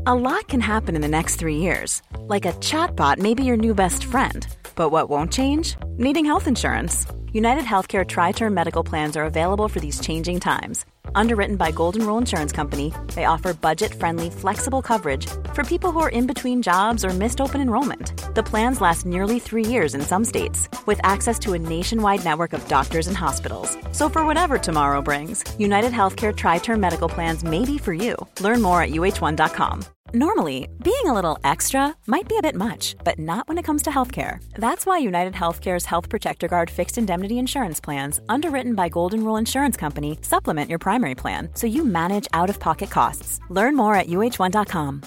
A lot can happen in the next 3 years. Like a chatbot may be your new best friend. But what won't change? Needing health insurance. United Healthcare Tri-Term Medical Plans are available for these changing times. Underwritten by Golden Rule Insurance Company, they offer budget-friendly, flexible coverage for people who are in between jobs or missed open enrollment. The plans last nearly 3 years in some states, with access to a nationwide network of doctors and hospitals. So for whatever tomorrow brings, United Healthcare Tri-Term Medical Plans may be for you. Learn more at uh1.com. Normally, being a little extra might be a bit much, but not when it comes to healthcare. That's why United Healthcare's Health Protector Guard fixed indemnity insurance plans, underwritten by Golden Rule Insurance Company, supplement your primary plan so you manage out-of-pocket costs. Learn more at uh1.com.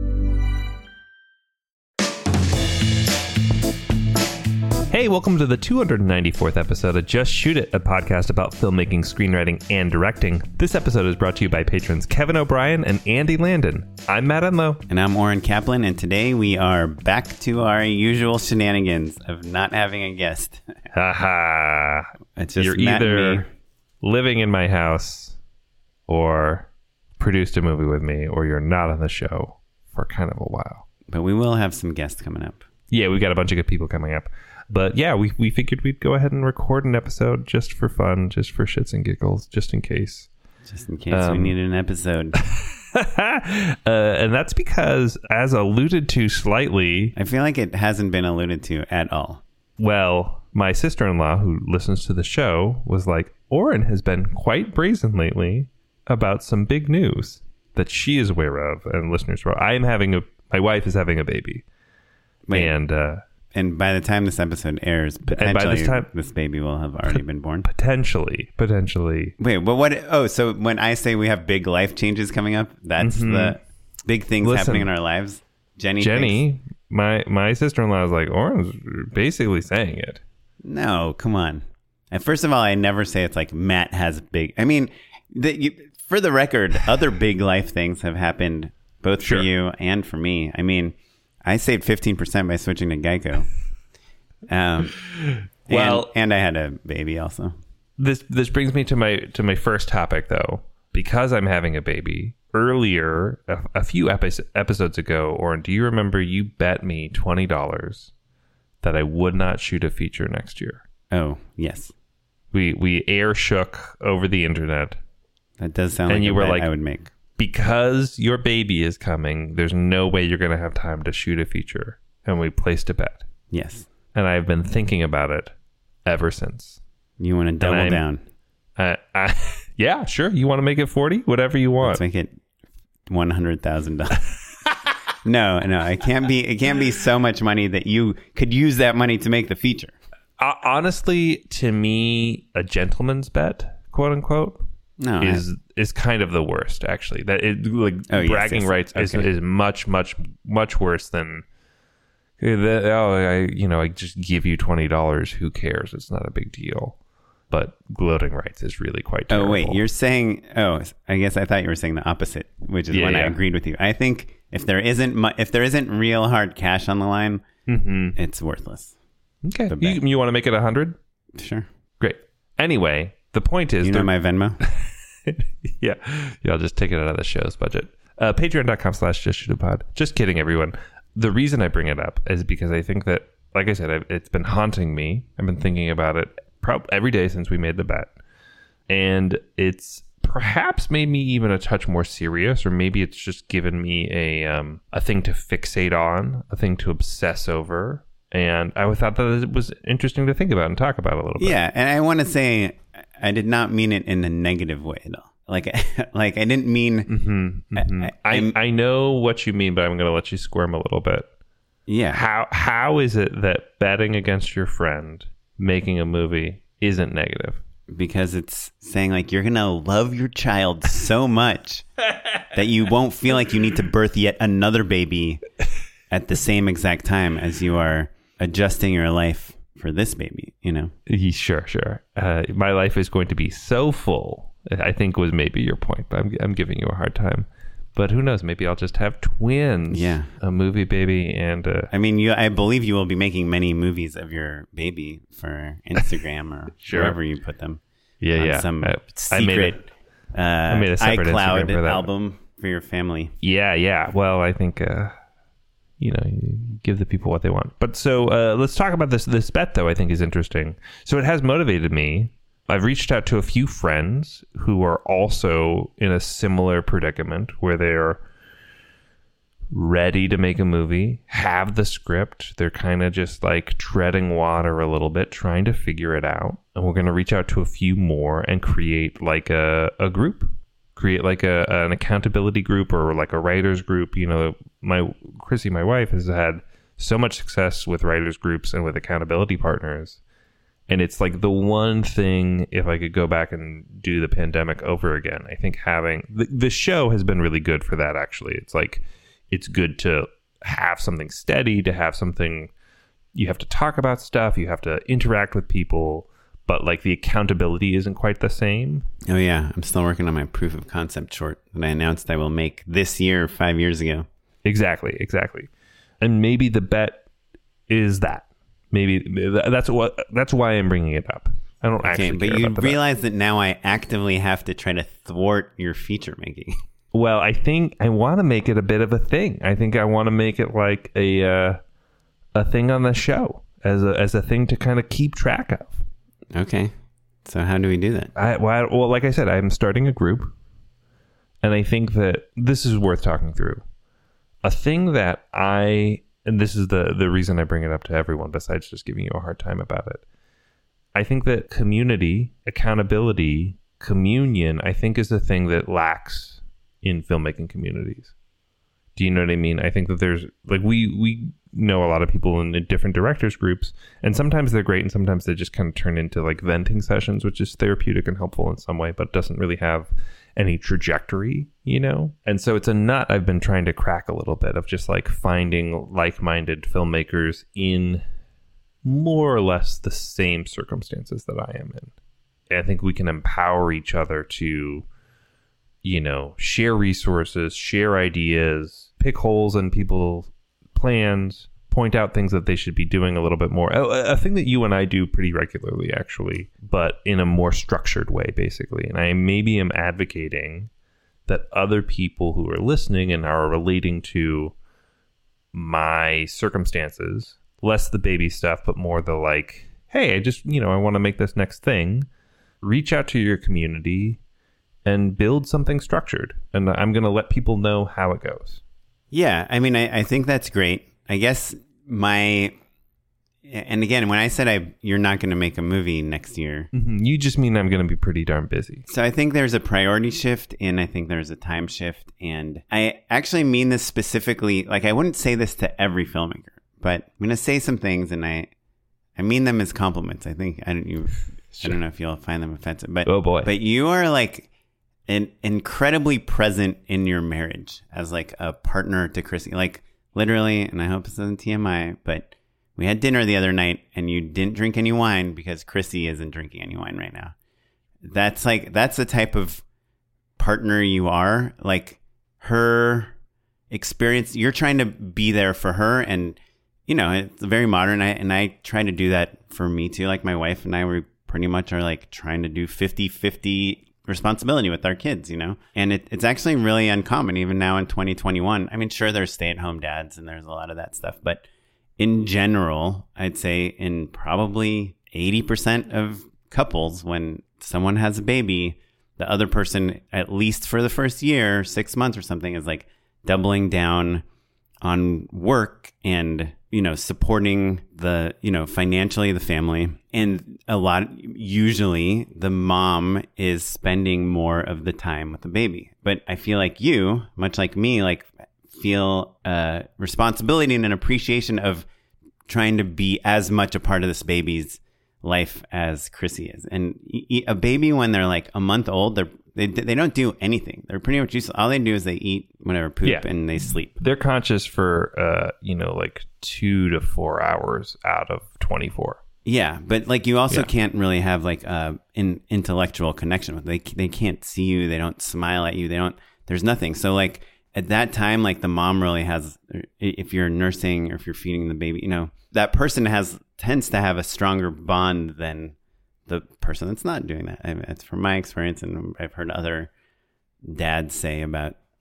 Hey, welcome to the 294th episode of Just Shoot It, a podcast about filmmaking, screenwriting, and directing. This episode is brought to you by patrons Kevin O'Brien and Andy Landon. I'm Matt Enlow. And I'm Oren Kaplan, and today we are back to our usual shenanigans of not having a guest. Haha. It's just You're Matt either and me. living in my house or produced a movie with me, or you're not on the show for kind of a while. But we will have some guests coming up. Yeah, we've got a bunch of good people coming up. But yeah, we figured we'd go ahead and record an episode just for fun, just for shits and giggles, just in case. Just in case we needed an episode. And that's because, as alluded to slightly... I feel like it hasn't been alluded to at all. Well, my sister-in-law, who listens to the show, was like, Oren has been quite brazen lately about some big news that she is aware of, and listeners are. My wife is having a baby. Wait. And by the time this episode airs, potentially this baby will have already been born. Potentially. Wait, but what? Oh, so when I say we have big life changes coming up, that's the big things happening in our lives. Jenny, my sister-in-law is like, Oren's basically saying it. No, come on. And first of all, I never say it's like Matt has big. I mean, for the record, other big life things have happened both for you and for me. I mean, I saved 15% by switching to Geico. And I had a baby also. This brings me to my first topic, though. Because I'm having a baby, earlier, a few episodes ago, Oren, do you remember you bet me $20 that I would not shoot a feature next year? Oh, yes. We air shook over the internet. That does sound like you a were bet like, I would make. Because your baby is coming, there's no way you're going to have time to shoot a feature. And we placed a bet. Yes. And I've been thinking about it ever since. You want to double down? Yeah, sure. You want to make it 40? Whatever you want. Let's make it $100,000. No, it can't be. It can't be so much money that you could use that money to make the feature. Honestly, to me, a gentleman's bet, quote unquote, is kind of the worst. Actually, that bragging rights is much worse than. I just give you $20. Who cares? It's not a big deal. But gloating rights is really quite terrible. Oh, wait, you're saying... Oh, I guess I thought you were saying the opposite, which is when I agreed with you. I think if there isn't real hard cash on the line, it's worthless. Okay. You want to make it 100? Sure. Great. Anyway, the point is... You know my Venmo? Yeah, I'll just take it out of the show's budget. Patreon.com/justshootitpod. Just kidding, everyone. The reason I bring it up is because I think that, like I said, it's been haunting me. I've been thinking about it every day since we made the bet. And it's perhaps made me even a touch more serious, or maybe it's just given me a thing to fixate on, a thing to obsess over. And I thought that it was interesting to think about and talk about a little bit. Yeah, and I want to say I did not mean it in a negative way at all. Like I didn't mean... I know what you mean, but I'm going to let you squirm a little bit. Yeah. How is it that betting against your friend making a movie isn't negative? Because it's saying like you're going to love your child so much that you won't feel like you need to birth yet another baby at the same exact time as you are adjusting your life for this baby, you know? Sure. My life is going to be so full, I think was maybe your point, but I'm giving you a hard time. But who knows? Maybe I'll just have twins. Yeah. A movie baby and... I believe you will be making many movies of your baby for Instagram or wherever you put them. Yeah. Some secret I made a separate iCloud Instagram for that. album. for your family. Yeah. Well, I think you give the people what they want. But so let's talk about this bet, though. I think is interesting. So it has motivated me. I've reached out to a few friends who are also in a similar predicament where they're ready to make a movie, have the script. They're kind of just like treading water a little bit, trying to figure it out. And we're going to reach out to a few more and create like a group, create like an accountability group or like a writers group. Chrissy, my wife, has had so much success with writers groups and with accountability partners. And it's like the one thing, if I could go back and do the pandemic over again, I think having the show has been really good for that. Actually, it's like, it's good to have something steady, to have something, you have to talk about stuff, you have to interact with people, but like the accountability isn't quite the same. Oh yeah, I'm still working on my proof of concept short that I announced I will make this year, 5 years ago. Exactly. And maybe the bet is that. Maybe that's why I'm bringing it up. I don't actually care about the bet. But you realize that now I actively have to try to thwart your feature making. Well, I think I want to make it a bit of a thing. I think I want to make it like a thing on the show as a thing to kind of keep track of. Okay. So how do we do that? Well, like I said, I'm starting a group, and I think that this is worth talking through. A thing that and this is the reason I bring it up to everyone, besides just giving you a hard time about it. I think that community, accountability, communion, I think is a thing that lacks in filmmaking communities. Do you know what I mean? I think that there's like we know a lot of people in different directors groups, and sometimes they're great and sometimes they just kind of turn into like venting sessions, which is therapeutic and helpful in some way, but doesn't really have any trajectory, And so it's a nut I've been trying to crack a little bit of just like finding like-minded filmmakers in more or less the same circumstances that I am in. And I think we can empower each other to share resources, share ideas, pick holes in people's plans, point out things that they should be doing a little bit more. A thing that you and I do pretty regularly, actually, but in a more structured way, basically. And I maybe am advocating that other people who are listening and are relating to my circumstances, less the baby stuff, but more the like, hey, I want to make this next thing. Reach out to your community and build something structured. And I'm going to let people know how it goes. Yeah, I mean, I think that's great. I guess and again, when I said you're not going to make a movie next year. Mm-hmm. You just mean I'm going to be pretty darn busy. So I think there's a priority shift and I think there's a time shift. And I actually mean this specifically, like I wouldn't say this to every filmmaker, but I'm going to say some things and I mean them as compliments. I think, I don't know if you'll find them offensive, but oh boy. But you are like incredibly present in your marriage as like a partner to Chrissy. Like literally, and I hope this isn't TMI, but we had dinner the other night and you didn't drink any wine because Chrissy isn't drinking any wine right now. That's the type of partner you are. Like her experience, you're trying to be there for her, and it's very modern. And I try to do that for me too. Like my wife and I, we pretty much are like trying to do 50-50 responsibility with our kids, and it's actually really uncommon even now in 2021. I mean, sure, there's stay-at-home dads and there's a lot of that stuff, but in general, I'd say in probably 80% of couples, when someone has a baby, the other person, at least for the first year, 6 months or something, is like doubling down on work and supporting the financially the family. And usually the mom is spending more of the time with the baby. But I feel like you, much like me, like feel responsibility and an appreciation of trying to be as much a part of this baby's life as Chrissy is. And a baby, when they're like a month old, they don't do anything. They're pretty much useless. All they do is they eat whatever, poop, and they sleep. They're conscious for like 2 to 4 hours out of 24. Yeah, but like you also can't really have like an intellectual connection with them. They can't see you. They don't smile at you. There's nothing. So like at that time, like the mom really has, if you're nursing or if you're feeding the baby, that person tends to have a stronger bond than the person that's not doing that. It's from my experience, and I've heard other dads say about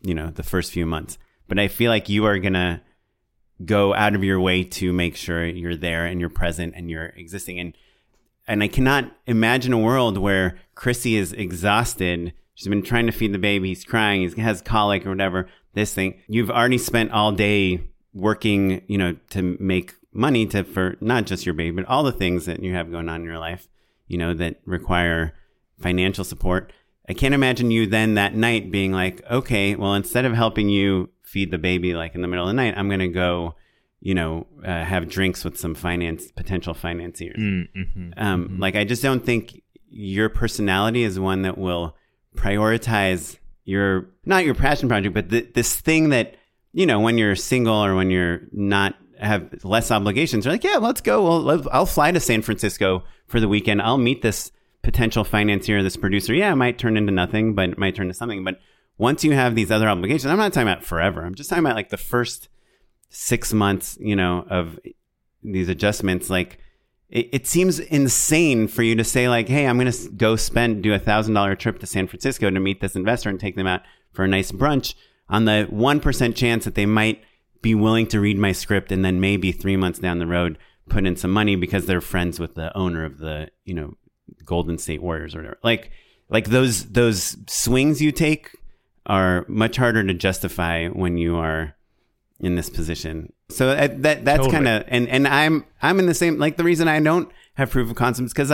the first few months. But I feel like you are going to go out of your way to make sure you're there and you're present and you're existing. And I cannot imagine a world where Chrissy is exhausted. She's been trying to feed the baby. He's crying. He has colic or whatever. This thing. You've already spent all day working, to make money for not just your baby, but all the things that you have going on in your life, that require financial support. I can't imagine you then that night being like, okay, well, instead of helping you feed the baby like in the middle of the night, I'm going to go, have drinks with some potential financiers. Like, I just don't think your personality is one that will prioritize not your passion project, but this thing that, when you're single or when you're not have less obligations, you're like, yeah, let's go. Well, I'll fly to San Francisco for the weekend. I'll meet this potential financier, this producer. Yeah, it might turn into nothing, but it might turn to something. But once you have these other obligations, I'm not talking about forever. I'm just talking about like the first 6 months, of these adjustments. Like, it seems insane for you to say like, hey, I'm going to go do $1,000 trip to San Francisco to meet this investor and take them out for a nice brunch on the 1% chance that they might be willing to read my script and then maybe 3 months down the road put in some money because they're friends with the owner of the, Golden State Warriors or whatever. Like those swings you take are much harder to justify when you are in this position. So that's totally. Kind of, and I'm in the same, like the reason I don't have proof of concept is because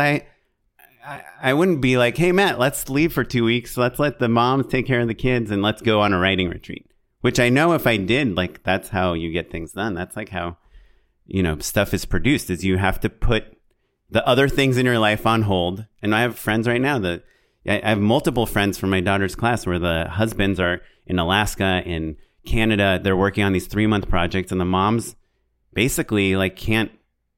I wouldn't be like, hey, Matt, let's leave for 2 weeks. Let's let the moms take care of the kids and let's go on a writing retreat, which I know if I did, like, that's how you get things done. That's like how, stuff is produced, is you have to put the other things in your life on hold. And I have friends right now I have multiple friends from my daughter's class where the husbands are in Alaska, in Canada. They're working on these 3-month projects and the moms basically like can't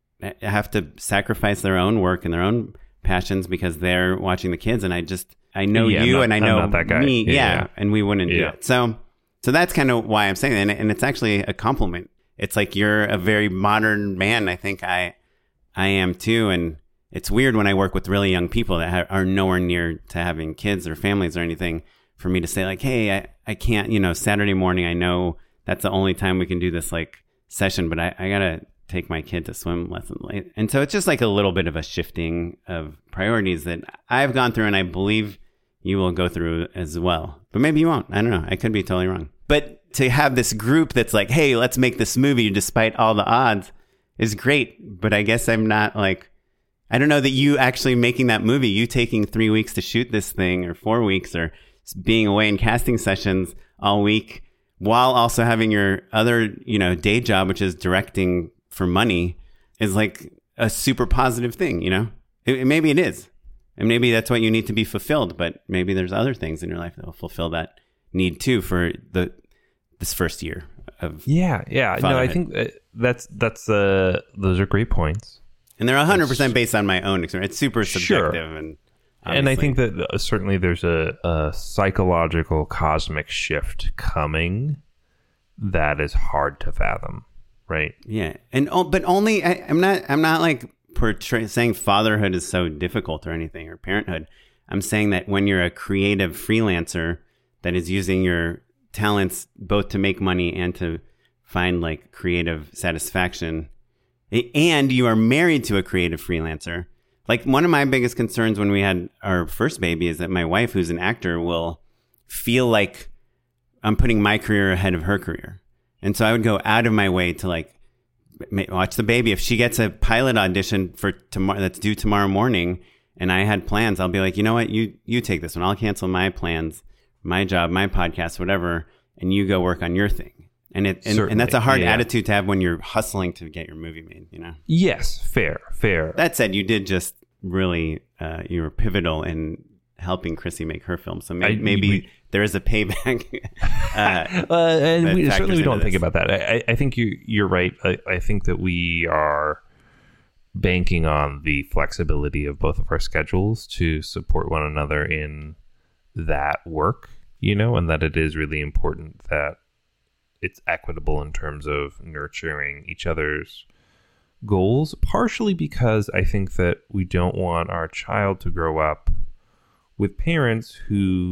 have to sacrifice their own work and their own passions because they're watching the kids. And I know and I know me. Yeah. And we wouldn't do it. So that's kind of why I'm saying that. And it's actually a compliment. It's like, you're a very modern man. I think I am too. And it's weird when I work with really young people that are nowhere near to having kids or families or anything for me to say like, hey, I can't, Saturday morning, I know that's the only time we can do this like session, but I got to take my kid to swim lesson late. And so it's just like a little bit of a shifting of priorities that I've gone through and I believe you will go through as well. But maybe you won't. I don't know. I could be totally wrong. But to have this group that's like, hey, let's make this movie despite all the odds is great. But I guess I'm not like, I don't know that you actually making that movie, you taking 3 weeks to shoot this thing or 4 weeks or being away in casting sessions all week while also having your other, day job, which is directing for money, is like a super positive thing, maybe it is. And maybe that's what you need to be fulfilled. But maybe there's other things in your life that will fulfill that need too for this first year of fatherhood. No, I think that's those are great points. And they're 100% based on my own experience. It's super subjective. Sure. And I think that certainly there's a psychological cosmic shift coming that is hard to fathom, right? Yeah. But only, I'm not like saying fatherhood is so difficult or anything, or parenthood. I'm saying that when you're a creative freelancer that is using your talents both to make money and to find like creative satisfaction, and you are married to a creative freelancer. Like, one of my biggest concerns when we had our first baby is that my wife, who's an actor, will feel like I'm putting my career ahead of her career. And so I would go out of my way to like watch the baby. If she gets a pilot audition for tomorrow that's due tomorrow morning and I had plans, I'll be like, you know what, you take this one. I'll cancel my plans, my job, my podcast, whatever, and you go work on your thing. And that's a hard attitude to have when you're hustling to get your movie made, Yes, fair. That said, you did just really, you were pivotal in helping Chrissy make her film. So maybe there is a payback. And we certainly don't think about that. I think you're right. I think that we are banking on the flexibility of both of our schedules to support one another in that work, and that it is really important that it's equitable in terms of nurturing each other's goals, partially because I think that we don't want our child to grow up with parents who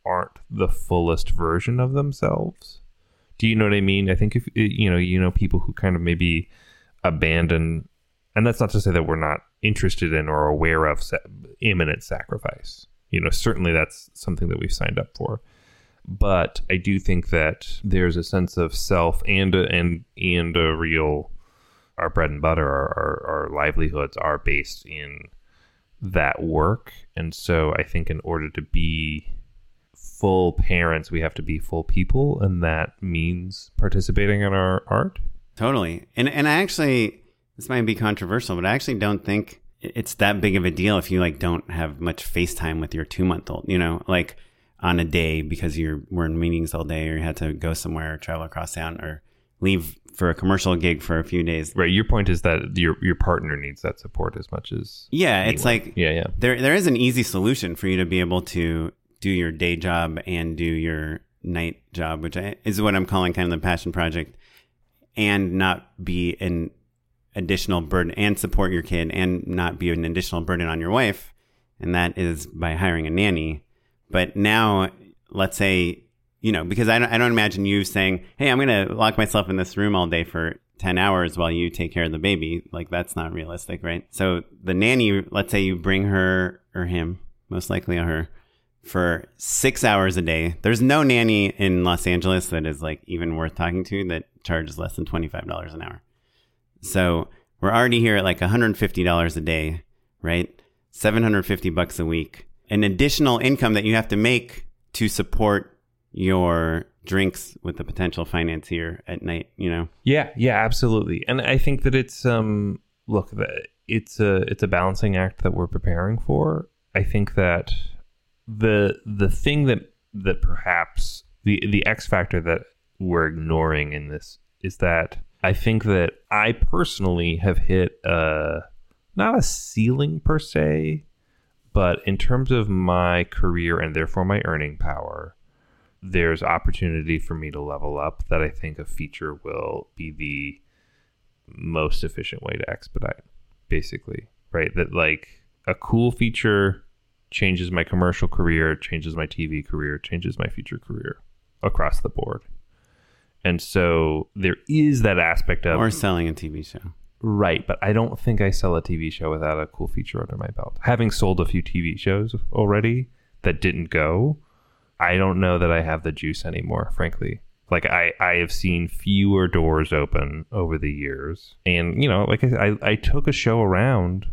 aren't the fullest version of themselves. Do you know what I mean? I think if people who kind of maybe abandon, and that's not to say that we're not interested in or aware of imminent sacrifice. Certainly that's something that we've signed up for. But I do think that there's a sense of self and a real, our bread and butter, our livelihoods are based in that work. And so I think in order to be full parents, we have to be full people, and that means participating in our art. Totally. And I actually, this might be controversial, but I actually don't think it's that big of a deal if you like don't have much FaceTime with your 2-month-old, like on a day because we're in meetings all day, or you had to go somewhere or travel across town or leave for a commercial gig for a few days. Right. Your point is that your partner needs that support as much as anyone. It's like there is an easy solution for you to be able to do your day job and do your night job, which is what I'm calling kind of the passion project, and not be an additional burden, and support your kid and not be an additional burden on your wife. And that is by hiring a nanny. But now let's say, because I don't imagine you saying, hey, I'm going to lock myself in this room all day for 10 hours while you take care of the baby. Like, that's not realistic, right? So the nanny, let's say you bring her or him, most likely her, for 6 hours a day. There's no nanny in Los Angeles that is like even worth talking to that charges less than $25 an hour. So we're already here at like $150 a day, right? $750 a week. An additional income that you have to make to support your drinks with the potential financier at night, Yeah, absolutely. And I think that it's it's a balancing act that we're preparing for. I think that the thing that perhaps the X factor that we're ignoring in this is that I think that I personally have hit not a ceiling per se, but in terms of my career and therefore my earning power, there's opportunity for me to level up that I think a feature will be the most efficient way to expedite, basically, right? That like a cool feature changes my commercial career, changes my TV career, changes my feature career across the board. And so there is that aspect of... Or selling a TV show. Right, but I don't think I sell a TV show without a cool feature under my belt. Having sold a few TV shows already that didn't go, I don't know that I have the juice anymore, frankly. Like, I have seen fewer doors open over the years. And, like I took a show around,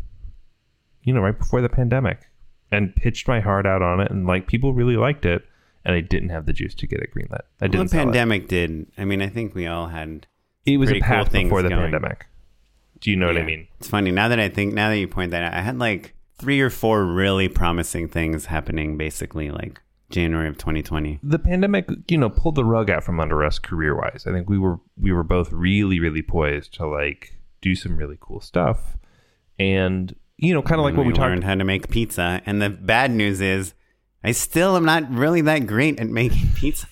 right before the pandemic and pitched my heart out on it. And, like, people really liked it. And I didn't have the juice to get it greenlit. I didn't. The pandemic did. I mean, I think we all had. It was a path cool before the going. pandemic. Do you know what I mean? It's funny now that you point that out. I had like 3 or 4 really promising things happening, basically like January of 2020. The pandemic, pulled the rug out from under us career-wise. I think we were both really, really poised to like do some really cool stuff, and kind of like what we learned how to make pizza. And the bad news is, I still am not really that great at making pizza.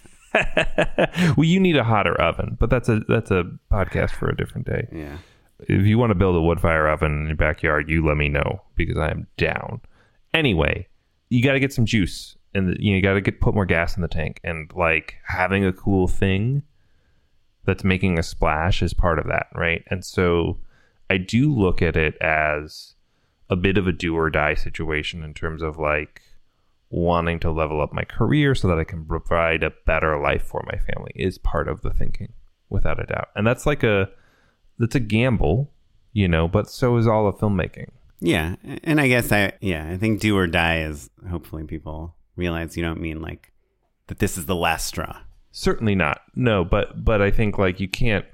Well, you need a hotter oven, but that's a podcast for a different day. Yeah. If you want to build a wood fire oven in your backyard, you let me know, because I am down. Anyway, you got to get some juice, and you got to put more gas in the tank, and like having a cool thing that's making a splash is part of that, right? And so I do look at it as a bit of a do or die situation in terms of like wanting to level up my career so that I can provide a better life for my family is part of the thinking, without a doubt. And that's a gamble, but so is all of filmmaking. Yeah. And I guess I think do or die is, hopefully people realize you don't mean like that this is the last straw. Certainly not. No, but I think like you can't,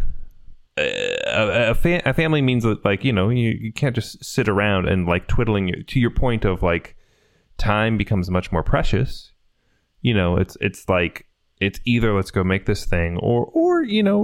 a family means that like, you can't just sit around and like twiddling to your point of like, time becomes much more precious. It's like it's either let's go make this thing or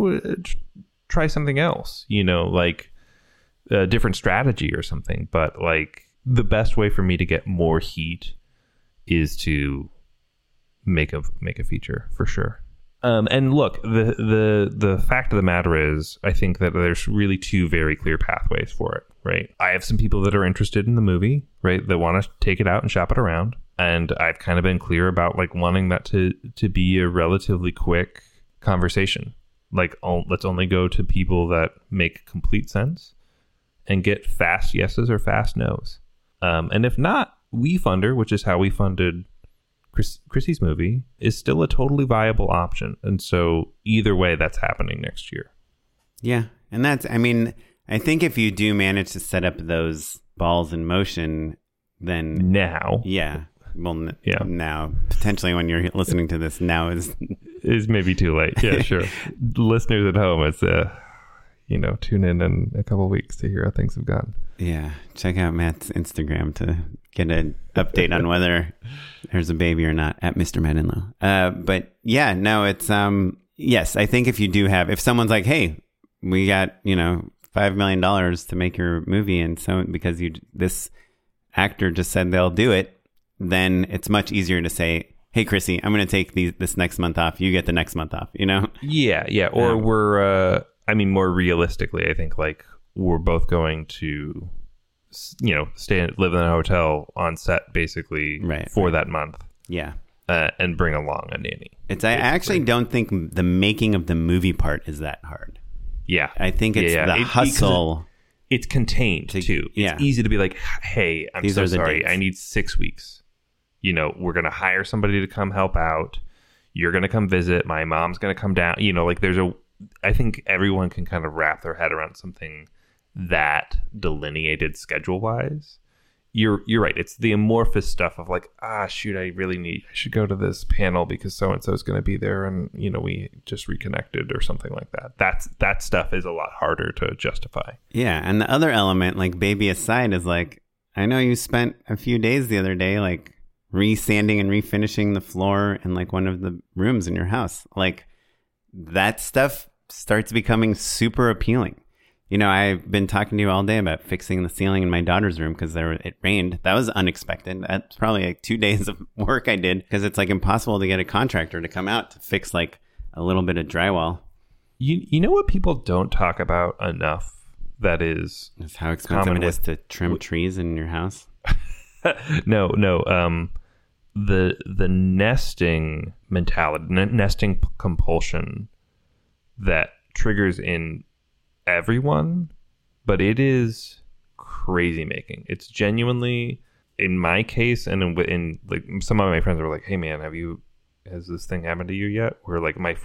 try something else, like a different strategy or something. But like the best way for me to get more heat is to make a feature, for sure. And look, the fact of the matter is, I think that there's really 2 very clear pathways for it, right? I have some people that are interested in the movie, right, that want to take it out and shop it around. And I've kind of been clear about like wanting that to be a relatively quick conversation. Like, let's only go to people that make complete sense and get fast yeses or fast nos. And if not, WeFunder, which is how we funded Chrissy's movie, is still a totally viable option. And so either way, that's happening next year. Yeah. And that's, I mean, I think if you do manage to set up those balls in motion, then now. Yeah. Well, now, potentially when you're listening to this, now is maybe too late. Yeah, sure. Listeners at home, it's, tune in a couple of weeks to hear how things have gone. Yeah. Check out Matt's Instagram to get an update on whether there's a baby or not at Mr. Matt Inlow. But yeah, no, it's, yes, I think if someone's like, hey, we got, $5 million to make your movie. And so because this actor just said they'll do it, then it's much easier to say, hey, Chrissy, I'm going to take this next month off. You get the next month off, Yeah. Yeah. Or more realistically, I think like we're both going to, live in a hotel on set basically for that month. Yeah. And bring along a nanny. I actually don't think the making of the movie part is that hard. Yeah. I think it's the hustle. It's contained too. It's easy to be like, hey, I'm so sorry. Dates. I need 6 weeks. We're going to hire somebody to come help out. You're going to come visit. My mom's going to come down. I think everyone can kind of wrap their head around something that delineated schedule wise. You're right. It's the amorphous stuff of like, shoot, I should go to this panel because so-and-so is going to be there. And, we just reconnected or something like that. That stuff is a lot harder to justify. Yeah. And the other element, like baby aside, is like, I know you spent a few days the other day, like re-sanding and refinishing the floor in like one of the rooms in your house. Like that stuff starts becoming super appealing. I've been talking to you all day about fixing the ceiling in my daughter's room because it rained. That was unexpected. That's probably like 2 days of work I did because it's like impossible to get a contractor to come out to fix like a little bit of drywall. You know what people don't talk about enough? That is how expensive it is to trim trees in your house. No. The nesting mentality, nesting compulsion that triggers in everyone, but it is crazy making. It's genuinely, in my case, and in like some of my friends were like, "Hey man, has this thing happened to you yet?" Where like my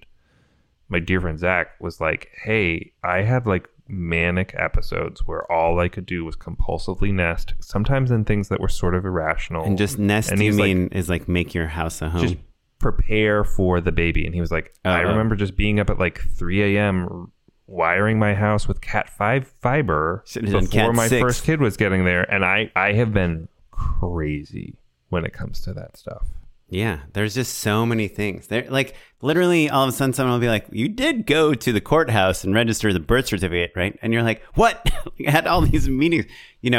dear friend Zach was like, "Hey, I had like manic episodes where all I could do was compulsively nest, sometimes in things that were sort of irrational." And just nest, and you mean is like make your house a home? Just prepare for the baby. And he was like, I remember just being up at like 3 a.m. wiring my house with Cat 5 fiber before my first kid was getting there. And I have been crazy when it comes to that stuff. Yeah, there's just so many things. There, like literally all of a sudden someone will be like, you did go to the courthouse and register the birth certificate, right? And you're like, what? I had all these meetings,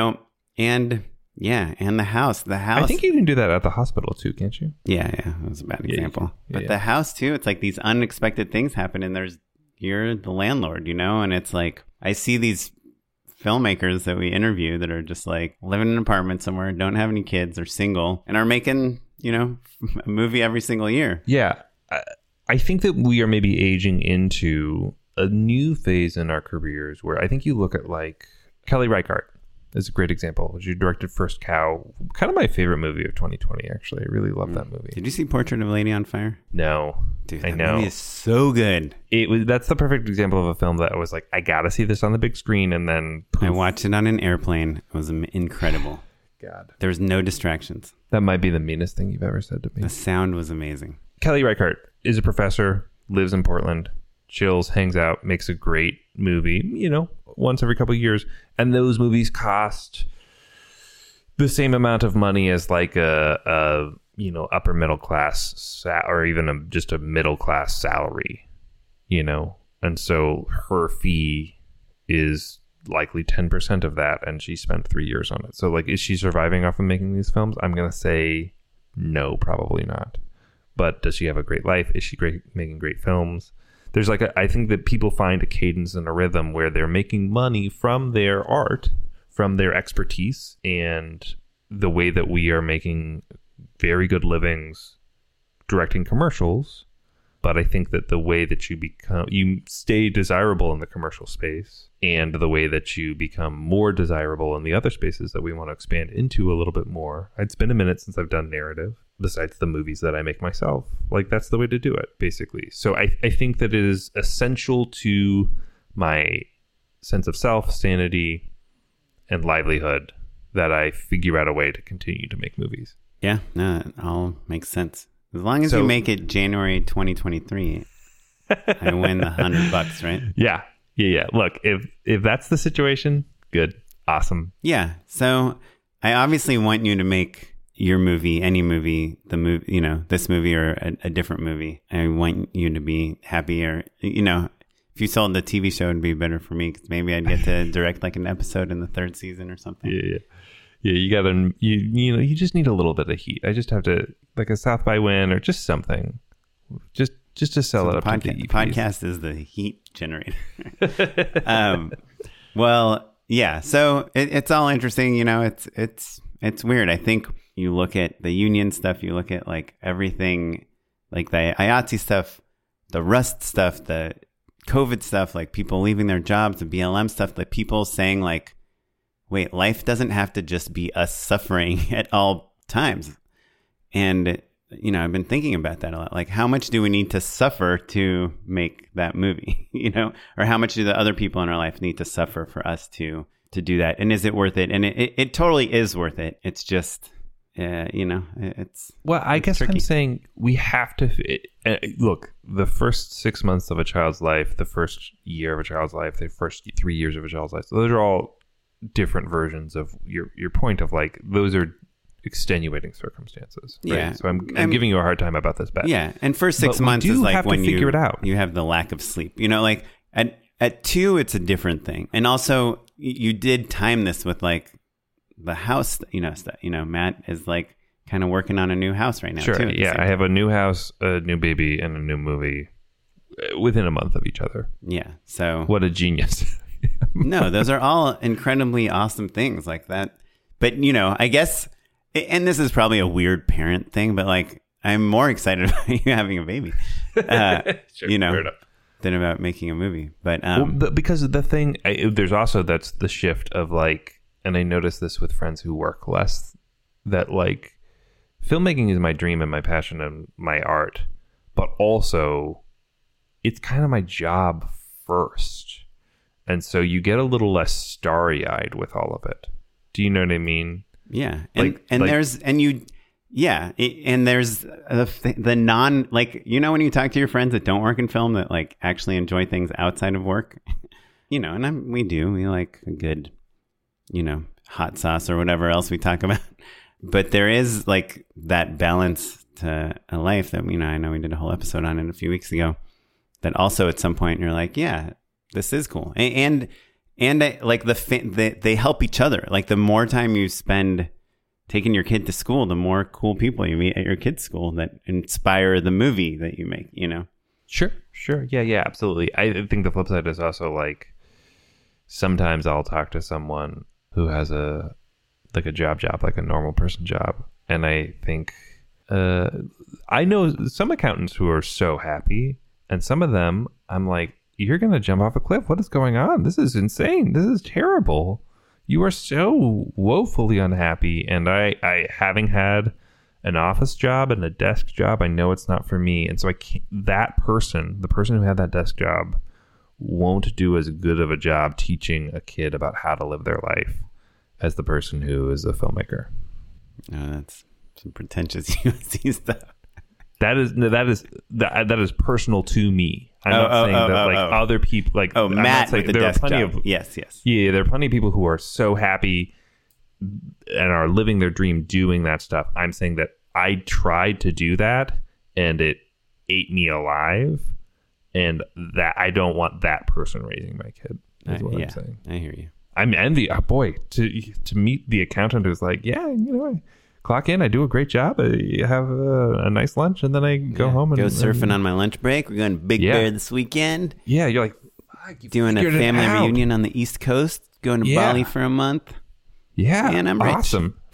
and yeah, and the house. I think you can do that at the hospital too, can't you? Yeah, that was a bad example. But the house too, it's like these unexpected things happen and you're the landlord, and it's like, I see these filmmakers that we interview that are just like living in an apartment somewhere, don't have any kids, are single, and are making, a movie every single year. Yeah. I think that we are maybe aging into a new phase in our careers where I think you look at like Kelly Reichardt is a great example. She directed First Cow, kind of my favorite movie of 2020, actually. I really love that movie. Did you see Portrait of a Lady on Fire? No. Dude, that movie is so good. That's the perfect example of a film that I was like, I gotta see this on the big screen, and then poof. I watched it on an airplane. It was incredible. God. There was no distractions. That might be the meanest thing you've ever said to me. The sound was amazing. Kelly Reichardt is a professor, lives in Portland, chills, hangs out, makes a great movie, once every couple of years. And those movies cost the same amount of money as like a upper middle class or even just a middle class salary, and so her fee is likely 10% of that, and she spent 3 years on it. So like, is she surviving off of making these films? I'm gonna say no, probably not. But does she have a great life? Is she great making great films? There's like I think that people find a cadence and a rhythm where they're making money from their art, from their expertise, and the way that we are making very good livings directing commercials, but I think that the way that you stay desirable in the commercial space, and the way that you become more desirable in the other spaces that we want to expand into a little bit more. It's been a minute since I've done narrative, besides the movies that I make myself. Like, that's the way to do it, basically. So I think that it is essential to my sense of self, sanity, and livelihood that I figure out a way to continue to make movies. Yeah, no, it all makes sense. As long as you make it January 2023, I win the $100, right? Yeah. Look, if that's the situation, good, awesome. Yeah. So I obviously want you to make your movie, any movie, the movie, this movie or a different movie. I want you to be happy, or if you sold the TV show, it'd be better for me, because maybe I'd get to direct like an episode in the 3rd season or something. Yeah. You gotta, you just need a little bit of heat. I just have to, like a South by win or just something, just to sell it up. The podcast is the heat generator. Well, yeah. So it's all interesting. It's weird. I think you look at the union stuff. You look at like everything, like the IATSE stuff, the Rust stuff, the COVID stuff, like people leaving their jobs, the BLM stuff, like people saying like, wait, life doesn't have to just be us suffering at all times. And, I've been thinking about that a lot. Like, how much do we need to suffer to make that movie, or how much do the other people in our life need to suffer for us to do that? And is it worth it? And it totally is worth it. It's just, it's... Well, I guess tricky. I'm saying we have to... look, the first 6 months of a child's life, the first year of a child's life, the first 3 years of a child's life, those are all different versions of your point of like, those are extenuating circumstances, right? Yeah. So I'm giving you a hard time about this bet. Yeah, and first 6 months is like when figure it out. You have the lack of sleep. Like at 2, it's a different thing. And also, you did time this with like the house, stuff. Matt is like kind of working on a new house right now. Sure. Too, yeah, I have a new house, a new baby, and a new movie within a month of each other. Yeah. So what a genius. No, those are all incredibly awesome things like that. But, I guess, and this is probably a weird parent thing, but like, I'm more excited about you having a baby, Sure, than about making a movie. But, because the thing, there's also, that's the shift of like, and I notice this with friends who work less, that like, filmmaking is my dream and my passion and my art, but also it's kind of my job first. And so you get a little less starry-eyed with all of it. Do you know what I mean? Yeah. And there's the non, like, when you talk to your friends that don't work in film that like actually enjoy things outside of work, and we like a good, hot sauce or whatever else we talk about. But there is like that balance to a life that, I know we did a whole episode on it a few weeks ago, that also at some point you're like, yeah, this is cool. And like they help each other. Like the more time you spend taking your kid to school, the more cool people you meet at your kid's school that inspire the movie that you make, Sure. Yeah, absolutely. I think the flip side is also like, sometimes I'll talk to someone who has a job, like a normal person job. And I think, I know some accountants who are so happy, and some of them I'm like, you're going to jump off a cliff. What is going on? This is insane. This is terrible. You are so woefully unhappy. And I having had an office job and a desk job, I know it's not for me. And so I can't, the person who had that desk job won't do as good of a job teaching a kid about how to live their life as the person who is a filmmaker. That's some pretentious USC stuff. That is personal to me. I'm not saying that other people like. Oh, Matt with the desk job. Yes. Yeah, there are plenty of people who are so happy and are living their dream doing that stuff. I'm saying that I tried to do that and it ate me alive, and that I don't want that person raising my kid. Is what I'm saying. I hear you. I'm envy. Oh boy, to meet the accountant who's like, I clock in, I do a great job, I have a nice lunch, and then I go home and go surfing on my lunch break. We're going to Big Bear this weekend. Yeah, you're like, doing a family reunion on the East Coast, going to Bali for a month. Yeah, man, I'm rich. Awesome.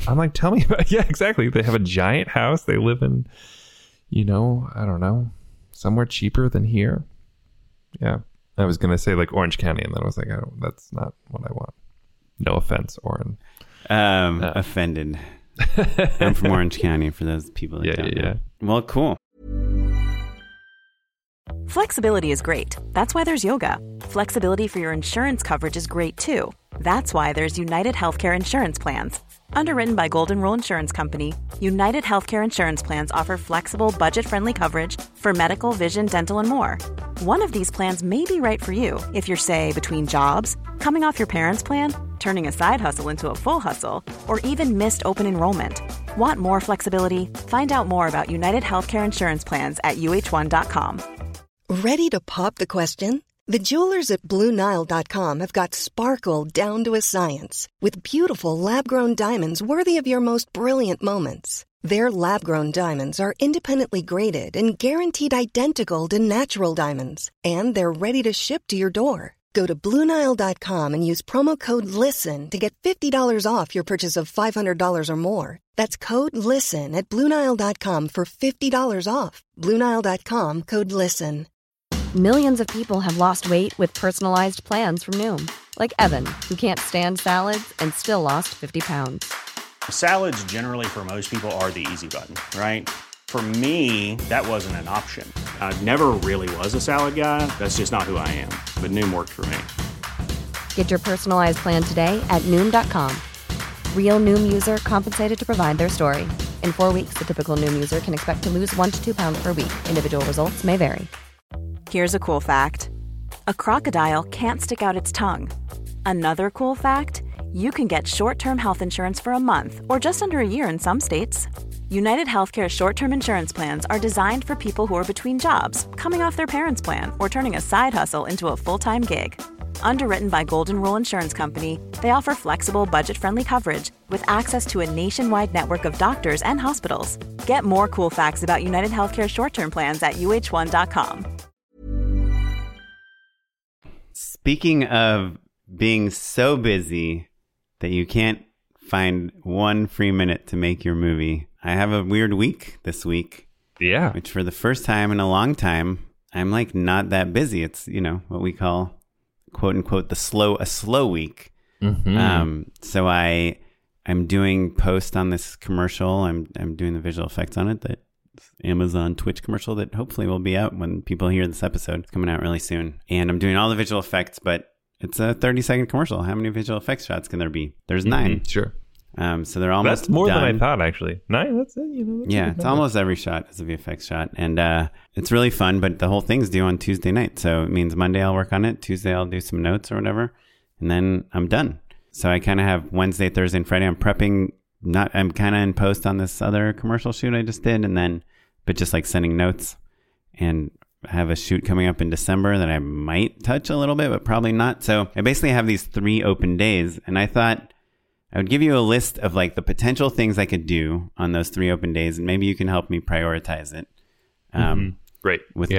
I'm like, tell me about. Yeah, exactly. They have a giant house. They live in, I don't know, somewhere cheaper than here. Yeah, I was gonna say like Orange County, and then I was like, that's not what I want. No offense, Oren. Offended. I'm from Orange County. For those people that don't know. Well, cool. Flexibility is great. That's why there's yoga. Flexibility for your insurance coverage is great too. That's why there's United Healthcare Insurance Plans. Underwritten by Golden Rule Insurance Company, United Healthcare Insurance Plans offer flexible, budget-friendly coverage for medical, vision, dental, and more. One of these plans may be right for you if you're, say, between jobs, coming off your parents' plan, turning a side hustle into a full hustle, or even missed open enrollment. Want more flexibility? Find out more about United Healthcare Insurance Plans at uh1.com. Ready to pop the question? The jewelers at BlueNile.com have got sparkle down to a science with beautiful lab-grown diamonds worthy of your most brilliant moments. Their lab-grown diamonds are independently graded and guaranteed identical to natural diamonds, and they're ready to ship to your door. Go to BlueNile.com and use promo code LISTEN to get $50 off your purchase of $500 or more. That's code LISTEN at BlueNile.com for $50 off. BlueNile.com, code LISTEN. Millions of people have lost weight with personalized plans from Noom. Like Evan, who can't stand salads and still lost 50 pounds. Salads generally for most people are the easy button, right? For me, that wasn't an option. I never really was a salad guy. That's just not who I am. But Noom worked for me. Get your personalized plan today at Noom.com. Real Noom user compensated to provide their story. In 4 weeks, the typical Noom user can expect to lose 1 to 2 pounds per week. Individual results may vary. Here's a cool fact. A crocodile can't stick out its tongue. Another cool fact, you can get short-term health insurance for a month or just under a year in some states. United Healthcare short-term insurance plans are designed for people who are between jobs, coming off their parents' plan, or turning a side hustle into a full-time gig. Underwritten by Golden Rule Insurance Company, they offer flexible, budget-friendly coverage with access to a nationwide network of doctors and hospitals. Get more cool facts about United Healthcare short-term plans at uh1.com. Speaking of being so busy that you can't find one free minute to make your movie, I have a weird week this week. Yeah. Which for the first time in a long time, I'm like not that busy. It's, what we call, quote unquote, a slow week. Mm-hmm. So I'm doing post on this commercial. I'm doing the visual effects on it, that Amazon Twitch commercial that hopefully will be out when people hear this episode. It's coming out really soon. And I'm doing all the visual effects, but it's a 30-second commercial. How many visual effects shots can there be? There's 9. Sure. So they're almost That's more done. than I thought, actually. 9, that's it. It's almost every shot is a VFX shot. And it's really fun, but the whole thing's due on Tuesday night. So it means Monday I'll work on it. Tuesday I'll do some notes or whatever. And then I'm done. So I kind of have Wednesday, Thursday, and Friday. I'm prepping. I'm kind of in post on this other commercial shoot I just did. And then, but just like sending notes. And I have a shoot coming up in December that I might touch a little bit, but probably not. So I basically have these 3 open days. And I thought I would give you a list of like the potential things I could do on those 3 open days, and maybe you can help me prioritize it. Great.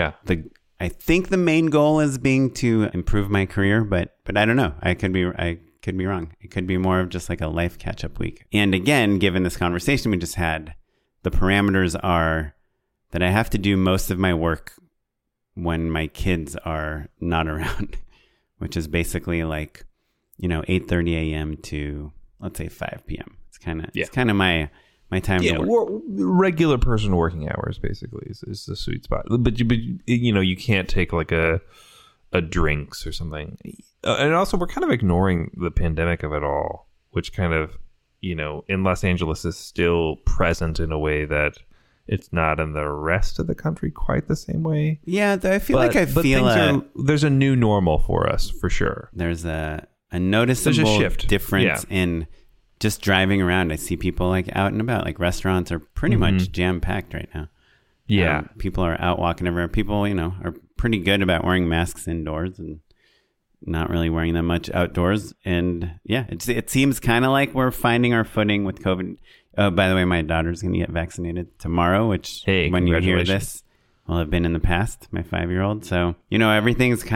I think the main goal is being to improve my career, but I don't know. I could be wrong. It could be more of just like a life catch-up week. And again, given this conversation we just had, the parameters are that I have to do most of my work when my kids are not around, which is basically like, 8:30 a.m. to, let's say, 5 p.m. It's kind of my time to work. Regular person working hours, basically, is the sweet spot. But you can't take like a drinks or something. And also, we're kind of ignoring the pandemic of it all, which kind of, in Los Angeles is still present in a way that it's not in the rest of the country quite the same way. Yeah, I feel there's a new normal for us, for sure. There's a noticeable shift. Difference in just driving around. I see people like out and about. Like restaurants are pretty much jam-packed right now. Yeah. People are out walking everywhere. People, are pretty good about wearing masks indoors and not really wearing them much outdoors. And yeah, it seems kind of like we're finding our footing with COVID. Oh, by the way, my daughter's going to get vaccinated tomorrow, which when you hear this will have been in the past, my 5-year-old. So, everything's kind of,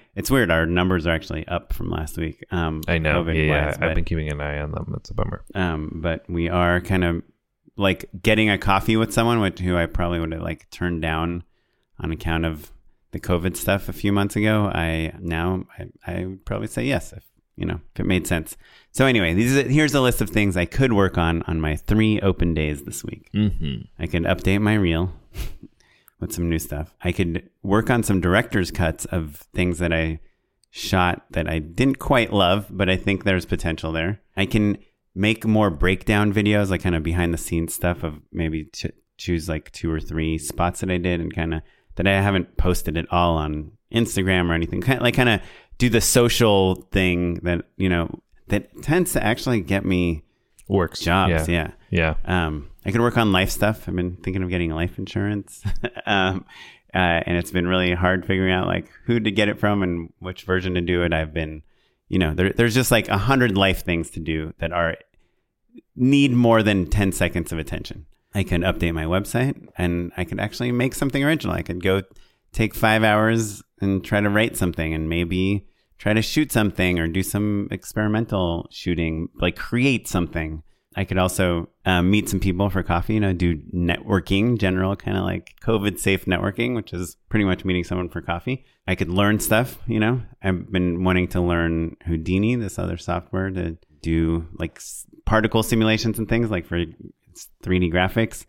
It's weird. Our numbers are actually up from last week. I know. COVID-wise, I've been keeping an eye on them. It's a bummer. But we are kind of like getting a coffee with someone who I probably would have like turned down on account of the COVID stuff a few months ago. I would probably say yes if it made sense. So anyway, here's a list of things I could work on my 3 open days this week. Mm-hmm. I could update my reel with some new stuff. I could work on some director's cuts of things that I shot that I didn't quite love, but I think there's potential there. I can make more breakdown videos, like kind of behind the scenes stuff of maybe choose like 2 or 3 spots that I did and kind of that I haven't posted at all on Instagram or anything. Kind of do the social thing that, that tends to actually get me jobs. Yeah. I could work on life stuff. I've been thinking of getting life insurance. And it's been really hard figuring out like who to get it from and which version to do it. I've been, there's just like 100 life things to do that need more than 10 seconds of attention. I can update my website and I could actually make something original. I could go take 5 hours and try to write something and maybe try to shoot something or do some experimental shooting, like create something. I could also meet some people for coffee, do networking, general kind of like COVID safe networking, which is pretty much meeting someone for coffee. I could learn stuff, I've been wanting to learn Houdini, this other software to do like particle simulations and things like for 3D graphics.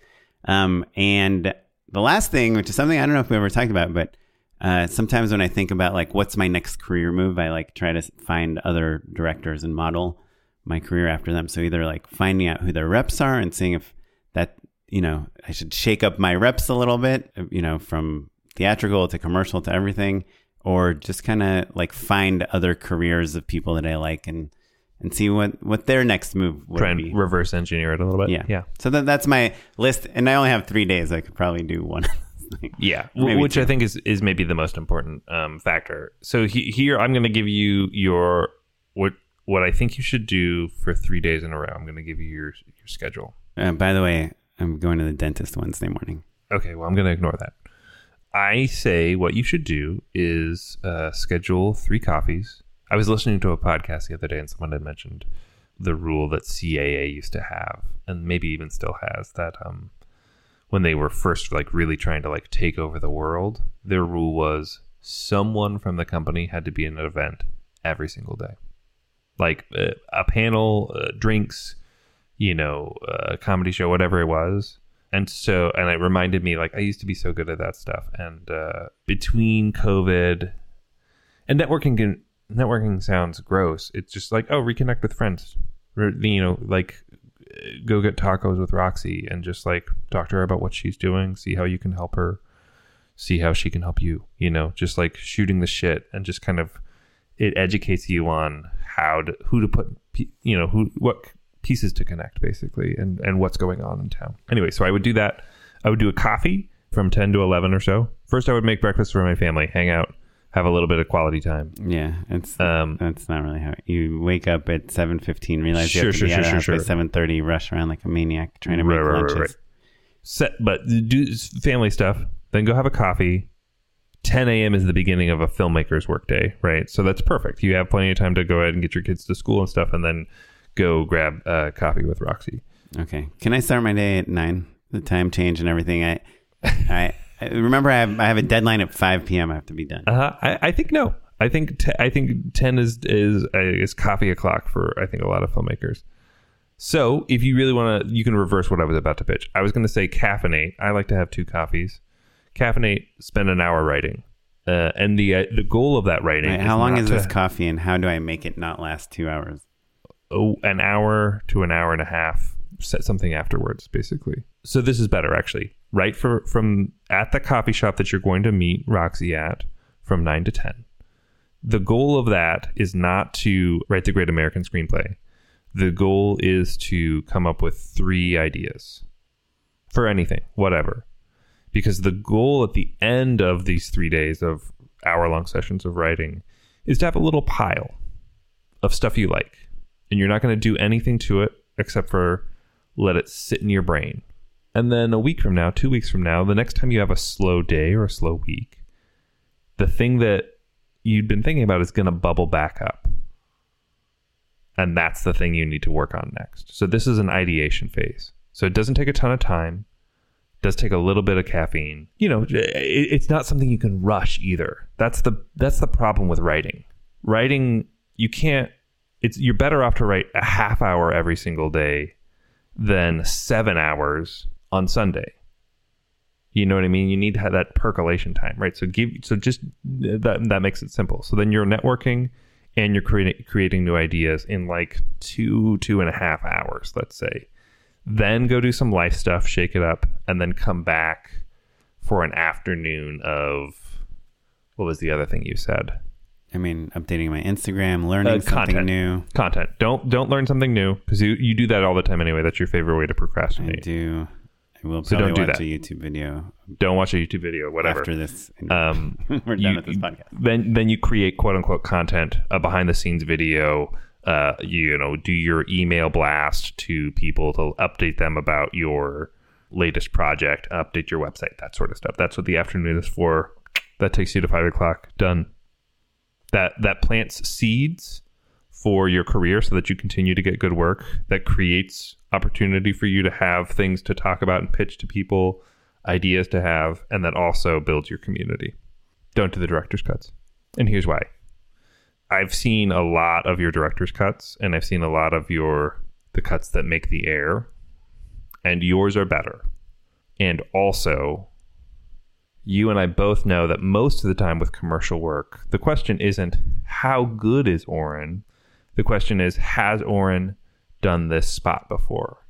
And the last thing, which is something I don't know if we ever talked about, but sometimes when I think about like what's my next career move, I like try to find other directors and model my career after them. So either like finding out who their reps are and seeing if that, I should shake up my reps a little bit, from theatrical to commercial to everything, or just kind of like find other careers of people that I like and see what their next move would Try be. And reverse engineer it a little bit. Yeah. So that's my list. And I only have 3 days. I could probably do one. Yeah, Maybe which 2. I think is maybe the most important factor. So here I'm going to give you what I think you should do for 3 days in a row. I'm going to give you your schedule. By the way, I'm going to the dentist Wednesday morning. Okay, well, I'm going to ignore that. I say what you should do is schedule 3 coffees. I was listening to a podcast the other day and someone had mentioned the rule that CAA used to have, and maybe even still has, that when they were first like really trying to like take over the world, their rule was someone from the company had to be in an event every single day. Like a panel, drinks, a comedy show, whatever it was. And it reminded me, like, I used to be so good at that stuff. And between COVID and networking sounds gross. It's just like, oh, reconnect with friends. Like go get tacos with Roxy and just like talk to her about what she's doing, see how you can help her, see how she can help you, just like shooting the shit and just kind of, it educates you on who to put, what pieces to connect basically and what's going on in town. Anyway, so I would do that. I would do a coffee from 10 to 11 or so. First, I would make breakfast for my family, hang out, have a little bit of quality time. Yeah, that's not really how you wake up at 7:15, realize you have to be out of the house by 7:30, rush around like a maniac trying to make lunches. But do family stuff, then go have a coffee. 10 a.m. is the beginning of a filmmaker's workday, right? So that's perfect. You have plenty of time to go ahead and get your kids to school and stuff, and then go grab a coffee with Roxy. Okay. Can I start my day at 9? The time change and everything. I remember I have a deadline at 5 p.m. I have to be done. I think no. I think 10 is coffee o'clock for I think a lot of filmmakers. So if you really want to, you can reverse what I was about to pitch. I was going to say caffeinate. I like to have 2 coffees. Caffeinate, spend an hour writing. And the goal of that writing. Right, how long is this coffee and how do I make it not last 2 hours? Oh, an hour to an hour and a half. Set something afterwards, basically. So this is better, actually. Write from at the coffee shop that you're going to meet Roxy at from 9 to 10. The goal of that is not to write the great American screenplay. The goal is to come up with 3 ideas for anything, whatever. Because the goal at the end of these 3 days of hour-long sessions of writing is to have a little pile of stuff you like. And you're not going to do anything to it except for let it sit in your brain. And then a week from now, 2 weeks from now, the next time you have a slow day or a slow week, the thing that you'd been thinking about is going to bubble back up. And that's the thing you need to work on next. So this is an ideation phase. So it doesn't take a ton of time. It does take a little bit of caffeine. You know, it's not something you can rush either. That's the problem with writing. Writing, you can't, you're better off to write a half hour every single day than 7 hours on Sunday. You know what I mean? You need to have that percolation time, right? So just that makes it simple. So then you're networking and you're creating new ideas in like 2.5 hours, let's say. Then go do some life stuff, shake it up, and then come back for an afternoon of, what was the other thing you said? I mean, updating my Instagram, learning something new. Content. Don't learn something new, because you do that all the time anyway. That's your favorite way to procrastinate. I do. I will So probably don't do watch that. a YouTube video. Don't watch a YouTube video, whatever. After this, we're done with this podcast. Then you create quote unquote content, a behind the scenes video. You know, do your email blast to people to update them about your latest project, update your website, that sort of stuff. That's what the afternoon is for. That takes you to 5 o'clock. Done. That plants seeds for your career so that you continue to get good work. That creates opportunity for you to have things to talk about and pitch to people, ideas to have, and that also builds your community. Don't do the director's cuts. And here's why. I've seen a lot of your director's cuts, and I've seen a lot of the cuts that make the air, and yours are better. And also, you and I both know that most of the time with commercial work, the question isn't how good is Oren? The question is, has Oren done this spot before?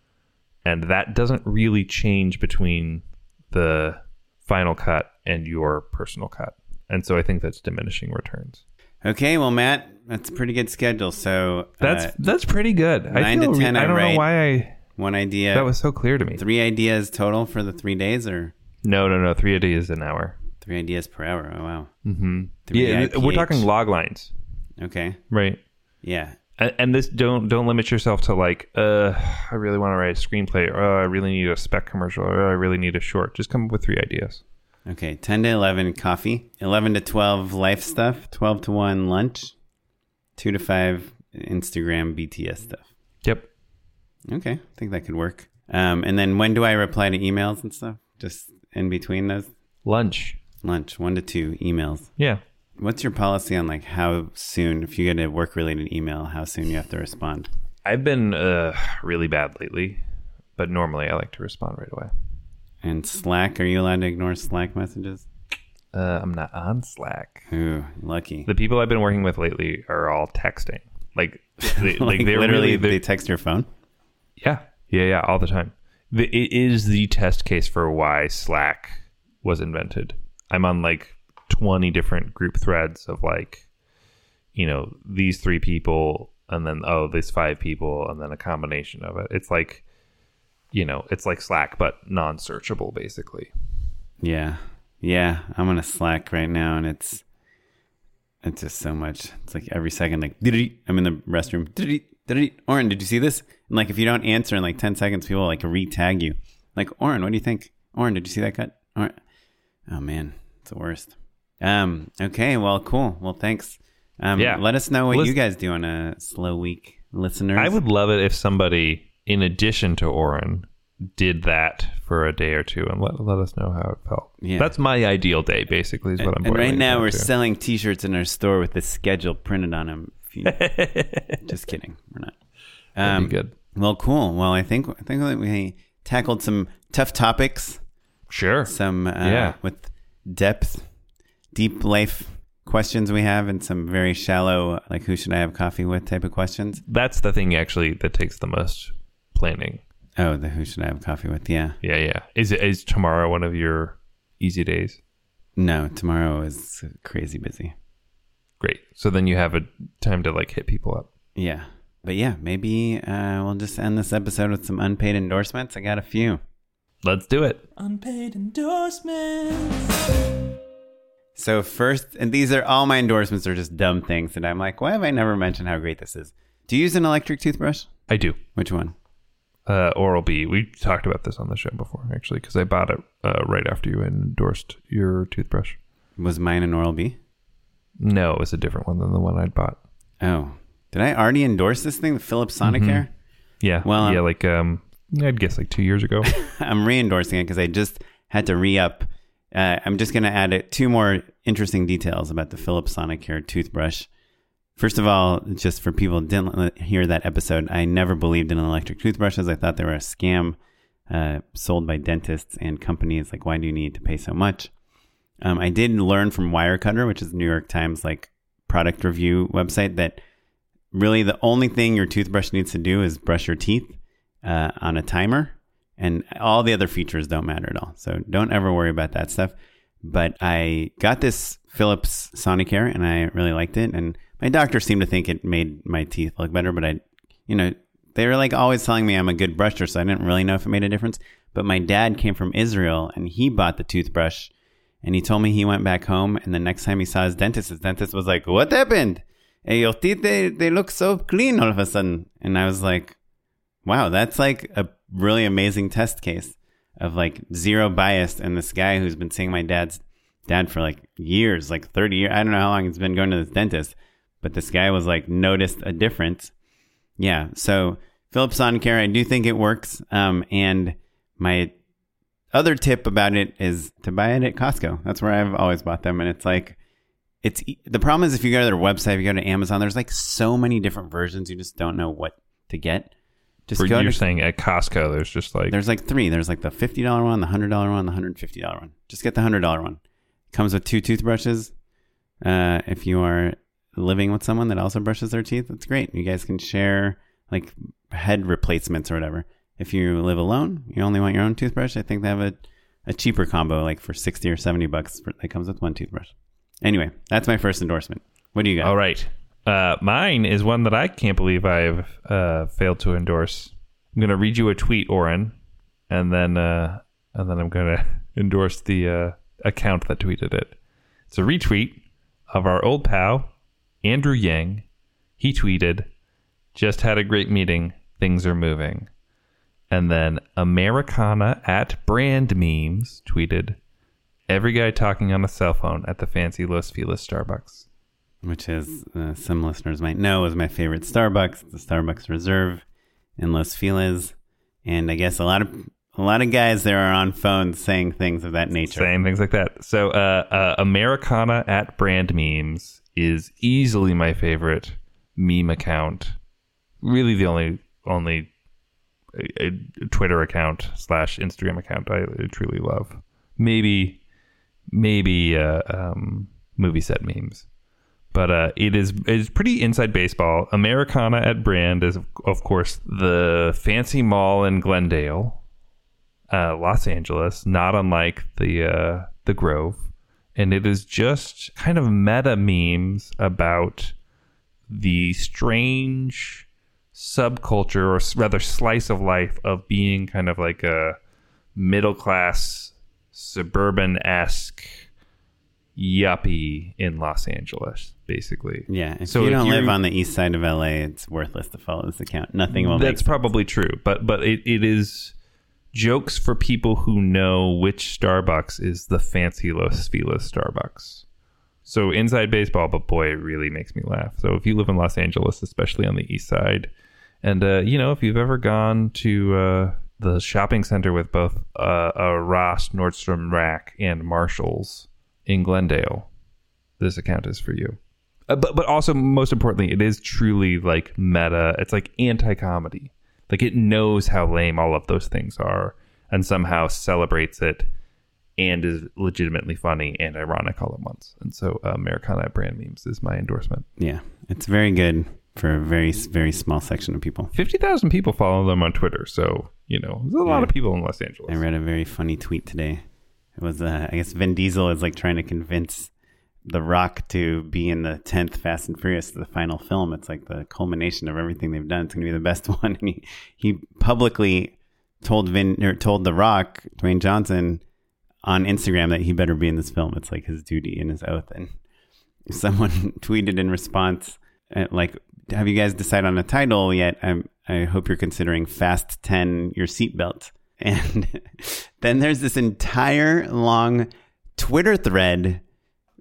And that doesn't really change between the final cut and your personal cut. And so I think that's diminishing returns. Okay, well, Matt, that's a pretty good schedule. So that's pretty good. 9 to 10. I don't know why one idea. That was so clear to me. 3 ideas total for the 3 days, or no, 3 ideas an hour. 3 ideas per hour. Oh wow. Mm-hmm. Yeah, we're talking log lines. Okay. Right. Yeah. And this don't limit yourself to like, I really want to write a screenplay, or I really need a spec commercial, or I really need a short. Just come up with 3 ideas. Okay, 10 to 11 coffee, 11 to 12 life stuff, 12 to 1 lunch, 2 to 5 Instagram BTS stuff. Yep. Okay, I think that could work. And then when do I reply to emails and stuff? Just in between those? Lunch, 1 to 2 emails. Yeah. What's your policy on like how soon, if you get a work-related email, how soon you have to respond? I've been really bad lately, but normally I like to respond right away. And Slack, are you allowed to ignore Slack messages? I'm not on Slack. Ooh, lucky. The people I've been working with lately are all texting. Like they're literally, really, they text your phone? Yeah, all the time. It is the test case for why Slack was invented. I'm on like 20 different group threads of like, you know, these 3 people, and then, these 5 people, and then a combination of it. It's like, you know, it's like Slack, but non-searchable, basically. Yeah. I'm on a Slack right now, and it's just so much. It's like every second, like, I'm in the restroom. Oren, did you see this? And like, if you don't answer in like 10 seconds, people like re-tag you. Like, Oren, what do you think? Oren, did you see that cut? Oren. Oh man, it's the worst. Okay, well, cool. Well, thanks. Let us know what you guys do on a slow week, listeners. I would love it if somebody, in addition to Oren, did that for a day or two and let us know how it felt. Yeah. That's my ideal day, basically, is what I'm boiling. And right now we're to. selling T-shirts in our store with the schedule printed on them. Just kidding, we're not. That'd be good. Well, cool. Well, I think that we tackled some tough topics. Sure. Some with depth, deep life questions we have, and some very shallow, like who should I have coffee with type of questions. That's the thing actually that takes the most planning. Oh, the who should I have coffee with? Yeah. Is tomorrow one of your easy days? No, tomorrow is crazy busy. Great. So then you have a time to like hit people up. Yeah. But yeah, maybe we'll just end this episode with some unpaid endorsements. I got a few. Let's do it. Unpaid endorsements. So first, and these are all my endorsements are just dumb things. And I'm like, why have I never mentioned how great this is? Do you use an electric toothbrush? I do. Which one? Oral-B. We talked about this on the show before, actually, because I bought it right after you endorsed your toothbrush. Was mine an Oral-B? No, it was a different one than the one I'd bought. Oh, did I already endorse this thing, the Philips Sonicare? Yeah. Well, yeah, like I'd guess like 2 years ago. I'm re-endorsing it because I just had to re-up. I'm just going to add 2 more interesting details about the Philips Sonicare toothbrush. First of all, just for people who didn't hear that episode, I never believed in electric toothbrushes. I thought they were a scam sold by dentists and companies. Like, why do you need to pay so much? I did learn from Wirecutter, which is the New York Times like product review website, that really the only thing your toothbrush needs to do is brush your teeth on a timer, and all the other features don't matter at all. So don't ever worry about that stuff. But I got this Philips Sonicare and I really liked it. And my doctor seemed to think it made my teeth look better, but they were like always telling me I'm a good brusher, so I didn't really know if it made a difference. But my dad came from Israel and he bought the toothbrush and he told me he went back home, and the next time he saw his dentist was like, "What happened? Hey, your teeth, they look so clean all of a sudden." And I was like, wow, that's like a really amazing test case of like zero bias. And this guy who's been seeing my dad for like years, like 30 years, I don't know how long he's been going to this dentist, but this guy was like noticed a difference. Yeah. So Philips Sonicare, I do think it works. And my other tip about it is to buy it at Costco. That's where I've always bought them. And it's like, the problem is if you go to their website, if you go to Amazon, there's like so many different versions. You just don't know what to get. You're saying at Costco, there's like 3. There's like the $50 one, the $100 one, the $150 one. Just get the $100 one. Comes with 2 toothbrushes. If you are living with someone that also brushes their teeth, that's great. You guys can share like head replacements or whatever. If you live alone, you only want your own toothbrush, I think they have a cheaper combo, like for $60 or $70 that comes with 1 toothbrush. Anyway, that's my first endorsement. What do you got? All right. Mine is one that I can't believe I've failed to endorse. I'm going to read you a tweet, Oren, and then I'm going to endorse the account that tweeted it. It's a retweet of our old pal, Andrew Yang. He tweeted, "Just had a great meeting. Things are moving." And then Americana at Brand Memes tweeted, "Every guy talking on a cell phone at the fancy Los Feliz Starbucks." Which is, some listeners might know, is my favorite Starbucks, the Starbucks Reserve in Los Feliz. And I guess a lot of guys there are on phones saying things of that nature. Saying things like that. So Americana at Brand Memes is easily my favorite meme account. Really the only Twitter account / Instagram account I truly love. Maybe movie set memes. But it's pretty inside baseball. Americana at Brand is, of course, the fancy mall in Glendale, Los Angeles, not unlike the Grove. And it is just kind of meta memes about the strange subculture, or rather slice of life, of being kind of like a middle-class, suburban-esque yuppie in Los Angeles, basically. Yeah, if you don't live on the east side of LA, it's worthless to follow this account. Nothing will make sense. That's probably true, but it is jokes for people who know which Starbucks is the fancy Los Feliz Starbucks. So inside baseball, but boy, it really makes me laugh. So if you live in Los Angeles, especially on the east side, and if you've ever gone to the shopping center with both a Ross, Nordstrom Rack, and Marshalls in Glendale, this account is for you. But also, most importantly, it is truly like meta. It's like anti-comedy. Like, it knows how lame all of those things are and somehow celebrates it and is legitimately funny and ironic all at once. And so Americana at Brand Memes is my endorsement. Yeah, it's very good for a very, very small section of people. 50,000 people follow them on Twitter. So, there's a lot of people in Los Angeles. I read a very funny tweet today. It was, I guess Vin Diesel is like trying to convince The Rock to be in the 10th Fast and Furious, the final film. It's like the culmination of everything they've done. It's going to be the best one. And he publicly told The Rock, Dwayne Johnson, on Instagram that he better be in this film. It's like his duty and his oath. And someone tweeted in response, like, have you guys decided on a title yet? I hope you're considering Fast 10 your seatbelt. And then there's this entire long Twitter thread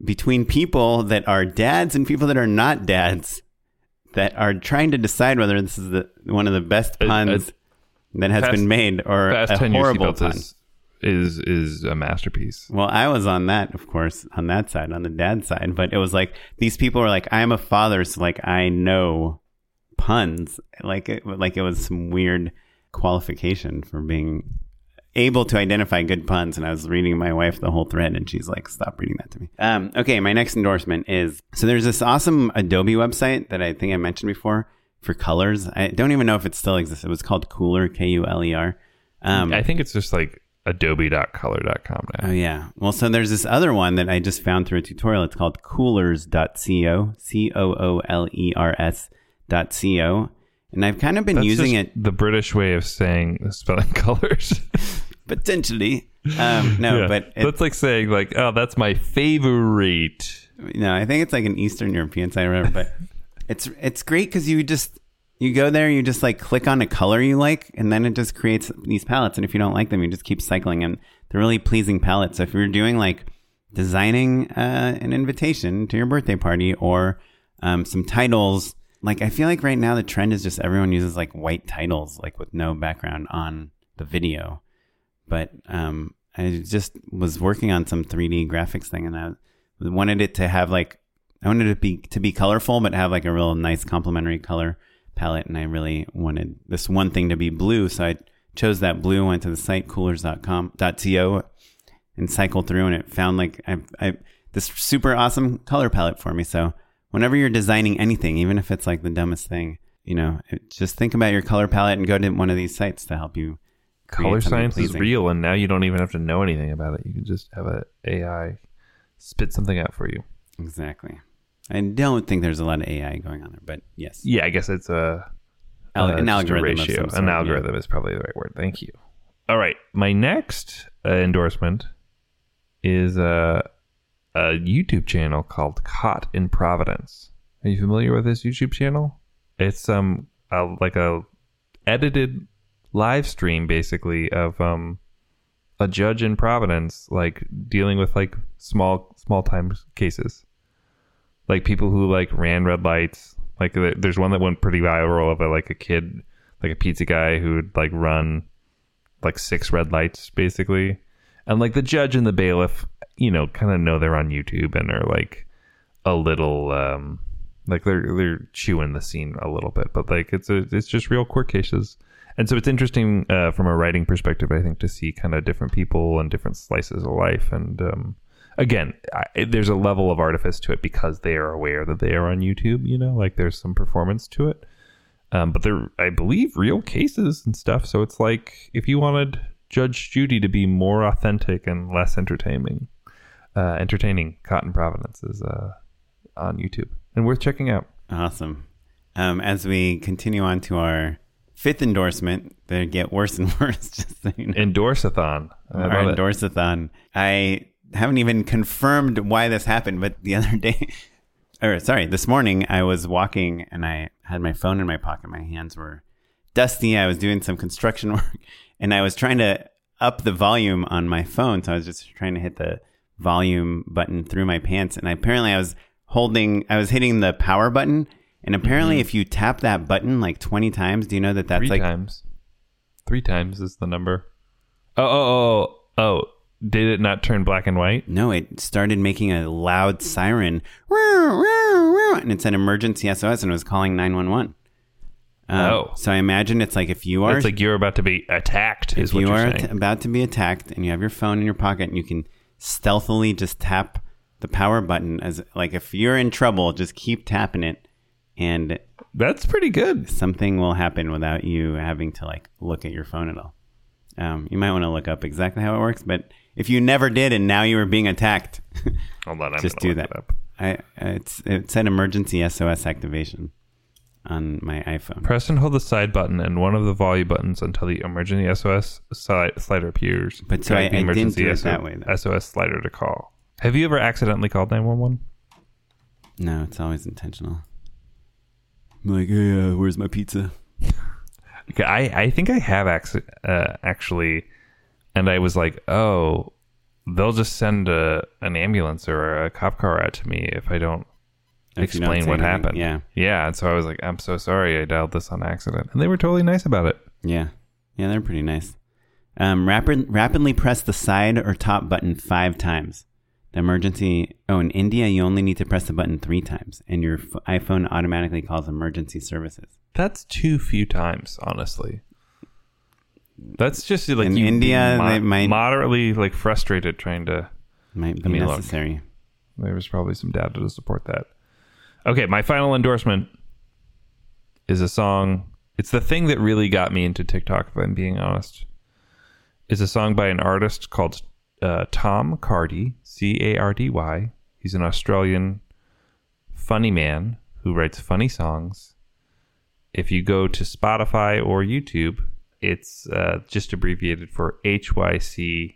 between people that are dads and people that are not dads that are trying to decide whether this is one of the best puns that has been made or Fast a 10 Year horrible Seatbelts pun. is a masterpiece. Well, I was on that, of course, on that side, on the dad side. But it was like these people were like, "I'm a father, so like I know puns." Like it was some weird qualification for being able to identify good puns. And I was reading my wife the whole thread, and she's like, "Stop reading that to me." Okay, my next endorsement is there's this awesome Adobe website that I think I mentioned before for colors. I don't even know if it still exists. It was called Cooler, Kuler. I think it's just like adobe.color.com now. Oh, yeah. Well, so there's this other one that I just found through a tutorial. It's called coolers.co, coolers.co. And I've kind of been using it. The British way of spelling colors. Potentially. No, but that's like saying like, oh, that's my favorite. No, I think it's like an Eastern European site or whatever, but it's great because you go there, you just like click on a color you like, and then it just creates these palettes. And if you don't like them, you just keep cycling, and they're really pleasing palettes. So if you're doing like designing an invitation to your birthday party or some titles, like I feel like right now the trend is just everyone uses like white titles, like with no background on the video. But I just was working on some 3D graphics thing, and I wanted it to have like, I wanted it to be colorful, but have like a real nice complementary color palette. And I really wanted this one thing to be blue. So I chose that blue, went to the site coolers.co and cycled through, and it found like this super awesome color palette for me. So whenever you're designing anything, even if it's like the dumbest thing, just think about your color palette and go to one of these sites to help you. Color science is real, and now you don't even have to know anything about it. You can just have an AI spit something out for you. Exactly. I don't think there's a lot of AI going on there, but yes. Yeah, I guess it's an algorithm ratio. An algorithm is probably the right word. Thank you. All right. My next endorsement is a YouTube channel called Caught in Providence. Are you familiar with this YouTube channel? It's like a edited live stream basically of a judge in Providence like dealing with like small time cases. Like people who like ran red lights. Like there's one that went pretty viral of a kid, like a pizza guy who would like run like 6 red lights basically. And like the judge and the bailiff, kind of know they're on YouTube and are like a little like they're chewing the scene a little bit, but like it's just real court cases. And so it's interesting from a writing perspective, I think, to see kind of different people and different slices of life. And again, there's a level of artifice to it because they are aware that they are on YouTube, like there's some performance to it. But they're, I believe, real cases and stuff. So it's like if you wanted Judge Judy to be more authentic and less entertaining, Caught in Providence is on YouTube and worth checking out. Awesome. As we continue on to our 5th endorsement, they get worse and worse. Just so you know. Endorse-a-thon. Our endorse-a-thon. I haven't even confirmed why this happened, but the other day, this morning, I was walking and I had my phone in my pocket. My hands were dusty. I was doing some construction work and I was trying to up the volume on my phone. So I was just trying to hit the volume button through my pants. And apparently I was hitting the power button. And apparently if you tap that button like 20 times, do you know that's 3 like... times. 3 times is the number. Oh. Did it not turn black and white? No, it started making a loud siren. And it said emergency SOS and it was calling 911. So I imagine it's like if you are... It's like you're about to be attacked is what you're saying. If you are about to be attacked and you have your phone in your pocket and you can stealthily just tap the power button, as like if you're in trouble, just keep tapping it and... That's pretty good. Something will happen without you having to like look at your phone at all. You might want to look up exactly how it works, but if you never did and now you were being attacked, hold on, just do that. It said emergency SOS activation on my iPhone. Press and hold the side button and one of the volume buttons until the emergency SOS slider appears. But so I didn't do it that way, though. SOS slider to call. Have you ever accidentally called 911? No, it's always intentional. I'm like, hey, where's my pizza? I think I have actually, and I was like, oh, they'll just send an ambulance or a cop car out to me if I don't If you don't explain say what anything, happened. yeah. Yeah. And so I was like, I'm so sorry I dialed this on accident. And they were totally nice about it. Yeah. Yeah, they're pretty nice. Rapidly press the side or top button 5 times. The emergency... Oh, in India, you only need to press the button 3 times, and your iPhone automatically calls emergency services. That's too few times, honestly. That's just like In you India, being they might- moderately like frustrated trying to... Might be look. necessary. There was probably some data to support that. Okay, my final endorsement is a song. It's the thing that really got me into TikTok, if I'm being honest. It's a song by an artist called Tom Cardy, Cardy. He's an Australian funny man who writes funny songs. If you go to Spotify or YouTube, it's just abbreviated for HYCYBH,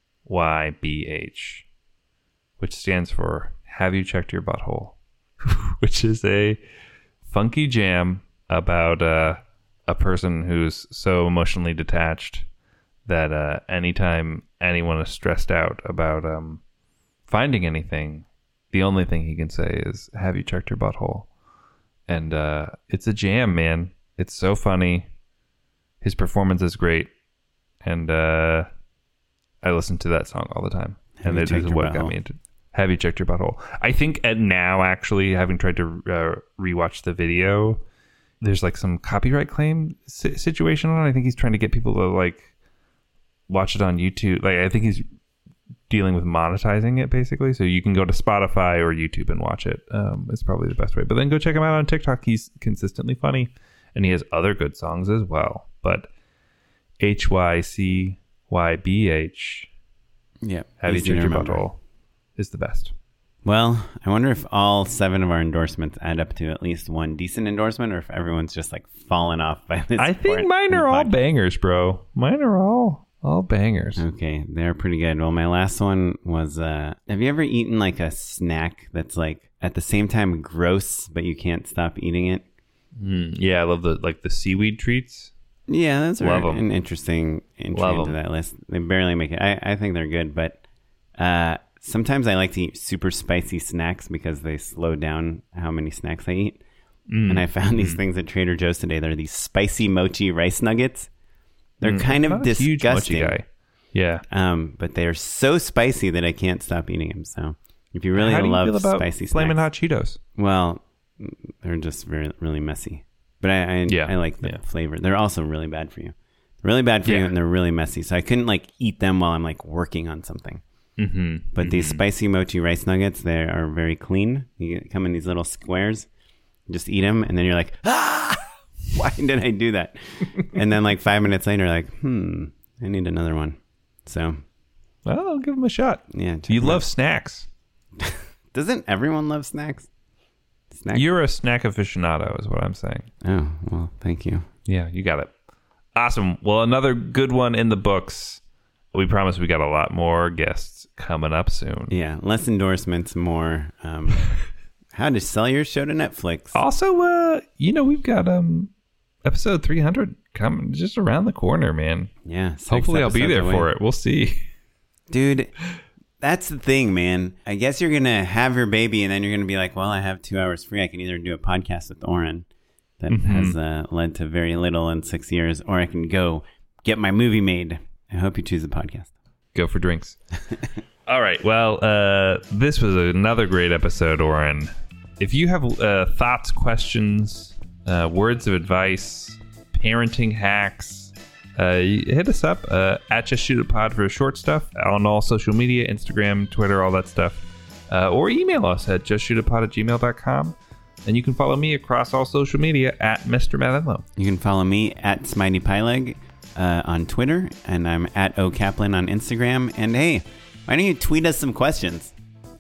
which stands for Have You Checked Your Butthole? Which is a funky jam about a person who's so emotionally detached that anytime anyone is stressed out about finding anything, the only thing he can say is, have you checked your butthole? And it's a jam, man. It's so funny. His performance is great. And I listen to that song all the time. And it is what got me into Have You Checked Your Butthole? I think now, actually, having tried to rewatch the video, there's like some copyright claim situation on it. I think he's trying to get people to like watch it on YouTube. Like, I think he's dealing with monetizing it, basically. So you can go to Spotify or YouTube and watch it. It's probably the best way. But then go check him out on TikTok. He's consistently funny. And he has other good songs as well. But HYCYBH, Yeah. Have You Checked Your Butthole, is the best. Well, I wonder if all 7 of our endorsements add up to at least one decent endorsement, or if everyone's just like fallen off by this I think point mine in the are all podcast. bangers, bro. Mine are all bangers. Okay, they're pretty good. Well, my last one was, have you ever eaten like a snack that's like at the same time gross, but you can't stop eating it? Yeah, I love the seaweed treats. Yeah, those Love are 'em. an interesting entry Love into 'em. that list. They barely make it. I think they're good, but sometimes I like to eat super spicy snacks because they slow down how many snacks I eat. And I found these things at Trader Joe's today. They're these spicy mochi rice nuggets. They're kind of Not a huge mochi disgusting. guy. Yeah. But they are so spicy that I can't stop eating them. So if you really How do you love feel about spicy Flamin' snacks, Hot Cheetos? well, they're just really messy. But I like the flavor. They're also really bad for you. Really bad for you, and they're really messy. So I couldn't like eat them while I'm like working on something. But these spicy mochi rice nuggets, they are very clean. You come in these little squares. You just eat them, and then you're like, ah! Why did I do that? And then like 5 minutes later, like, I need another one. So, Well, I'll give them a shot. yeah. check You them love out. snacks. Doesn't everyone love snacks? Snack. You're a snack aficionado, is what I'm saying. Oh, well, thank you. Yeah, you got it. Awesome. Well, another good one in the books. We promise we got a lot more guests coming up soon. Yeah, less endorsements, more how to sell your show to Netflix. Also, we've got episode 300 coming just around the corner, man. Yeah, 6 Hopefully I'll be episodes there away. for it. We'll see. Dude, that's the thing, man. I guess you're going to have your baby and then you're going to be like, well, I have 2 hours free. I can either do a podcast with Oren that has led to very little in 6 years, or I can go get my movie made. I hope you choose the podcast. Go for drinks. All right. Well, this was another great episode, Oren. If you have thoughts, questions, words of advice, parenting hacks, hit us up at Just Shoot It Pod for short stuff on all social media, Instagram, Twitter, all that stuff. Or email us at justshootitpod@gmail.com. And you can follow me across all social media at Mr. Matt Enlow. You can follow me at Smitey Pyleg on Twitter, and I'm at O Kaplan on Instagram. And hey, why don't you tweet us some questions?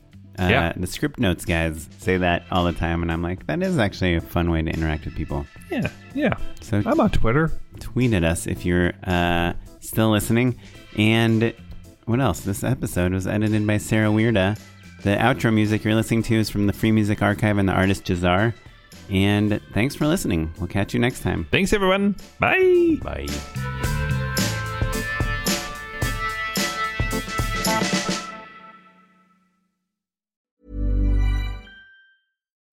The script notes guys say that all the time, and I'm like, that is actually a fun way to interact with people. Yeah. So I'm on Twitter. tweet at us if you're still listening. And what else? This episode was edited by Sarah Weirda. The outro music you're listening to is from the Free Music Archive and the artist Jazar. And thanks for listening. We'll catch you next time. Thanks, everyone. Bye. Bye.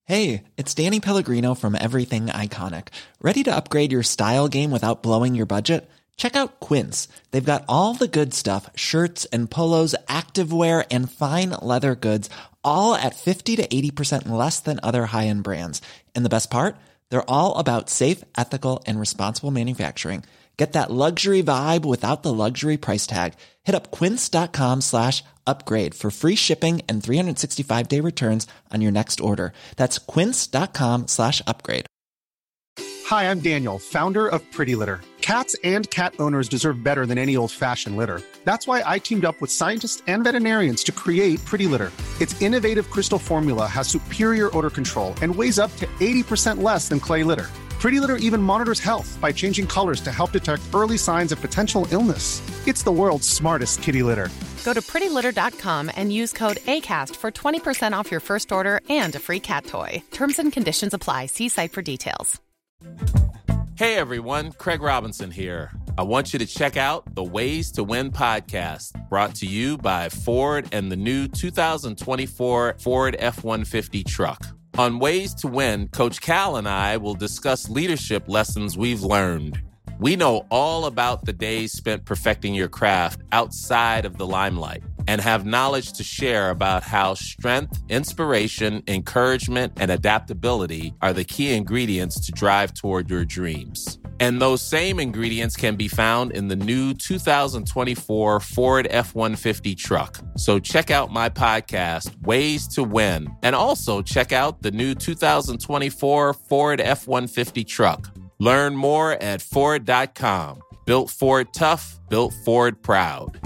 Hey, it's Danny Pellegrino from Everything Iconic. Ready to upgrade your style game without blowing your budget? Check out Quince. They've got all the good stuff, shirts and polos, activewear, and fine leather goods, all at 50 to 80% less than other high-end brands. And the best part? They're all about safe, ethical, and responsible manufacturing. Get that luxury vibe without the luxury price tag. Hit up quince.com/upgrade for free shipping and 365-day returns on your next order. That's quince.com/upgrade. Hi, I'm Daniel, founder of Pretty Litter. Cats and cat owners deserve better than any old-fashioned litter. That's why I teamed up with scientists and veterinarians to create Pretty Litter. Its innovative crystal formula has superior odor control and weighs up to 80% less than clay litter. Pretty Litter even monitors health by changing colors to help detect early signs of potential illness. It's the world's smartest kitty litter. Go to prettylitter.com and use code ACAST for 20% off your first order and a free cat toy. Terms and conditions apply. See site for details. Hey everyone, Craig Robinson here. I want you to check out the Ways to Win podcast, brought to you by Ford and the new 2024 Ford F-150 truck. On Ways to Win, Coach Cal and I will discuss leadership lessons we've learned. We know all about the days spent perfecting your craft outside of the limelight and have knowledge to share about how strength, inspiration, encouragement, and adaptability are the key ingredients to drive toward your dreams. And those same ingredients can be found in the new 2024 Ford F-150 truck. So check out my podcast, Ways to Win, and also check out the new 2024 Ford F-150 truck. Learn more at Ford.com. Built Ford tough, built Ford proud.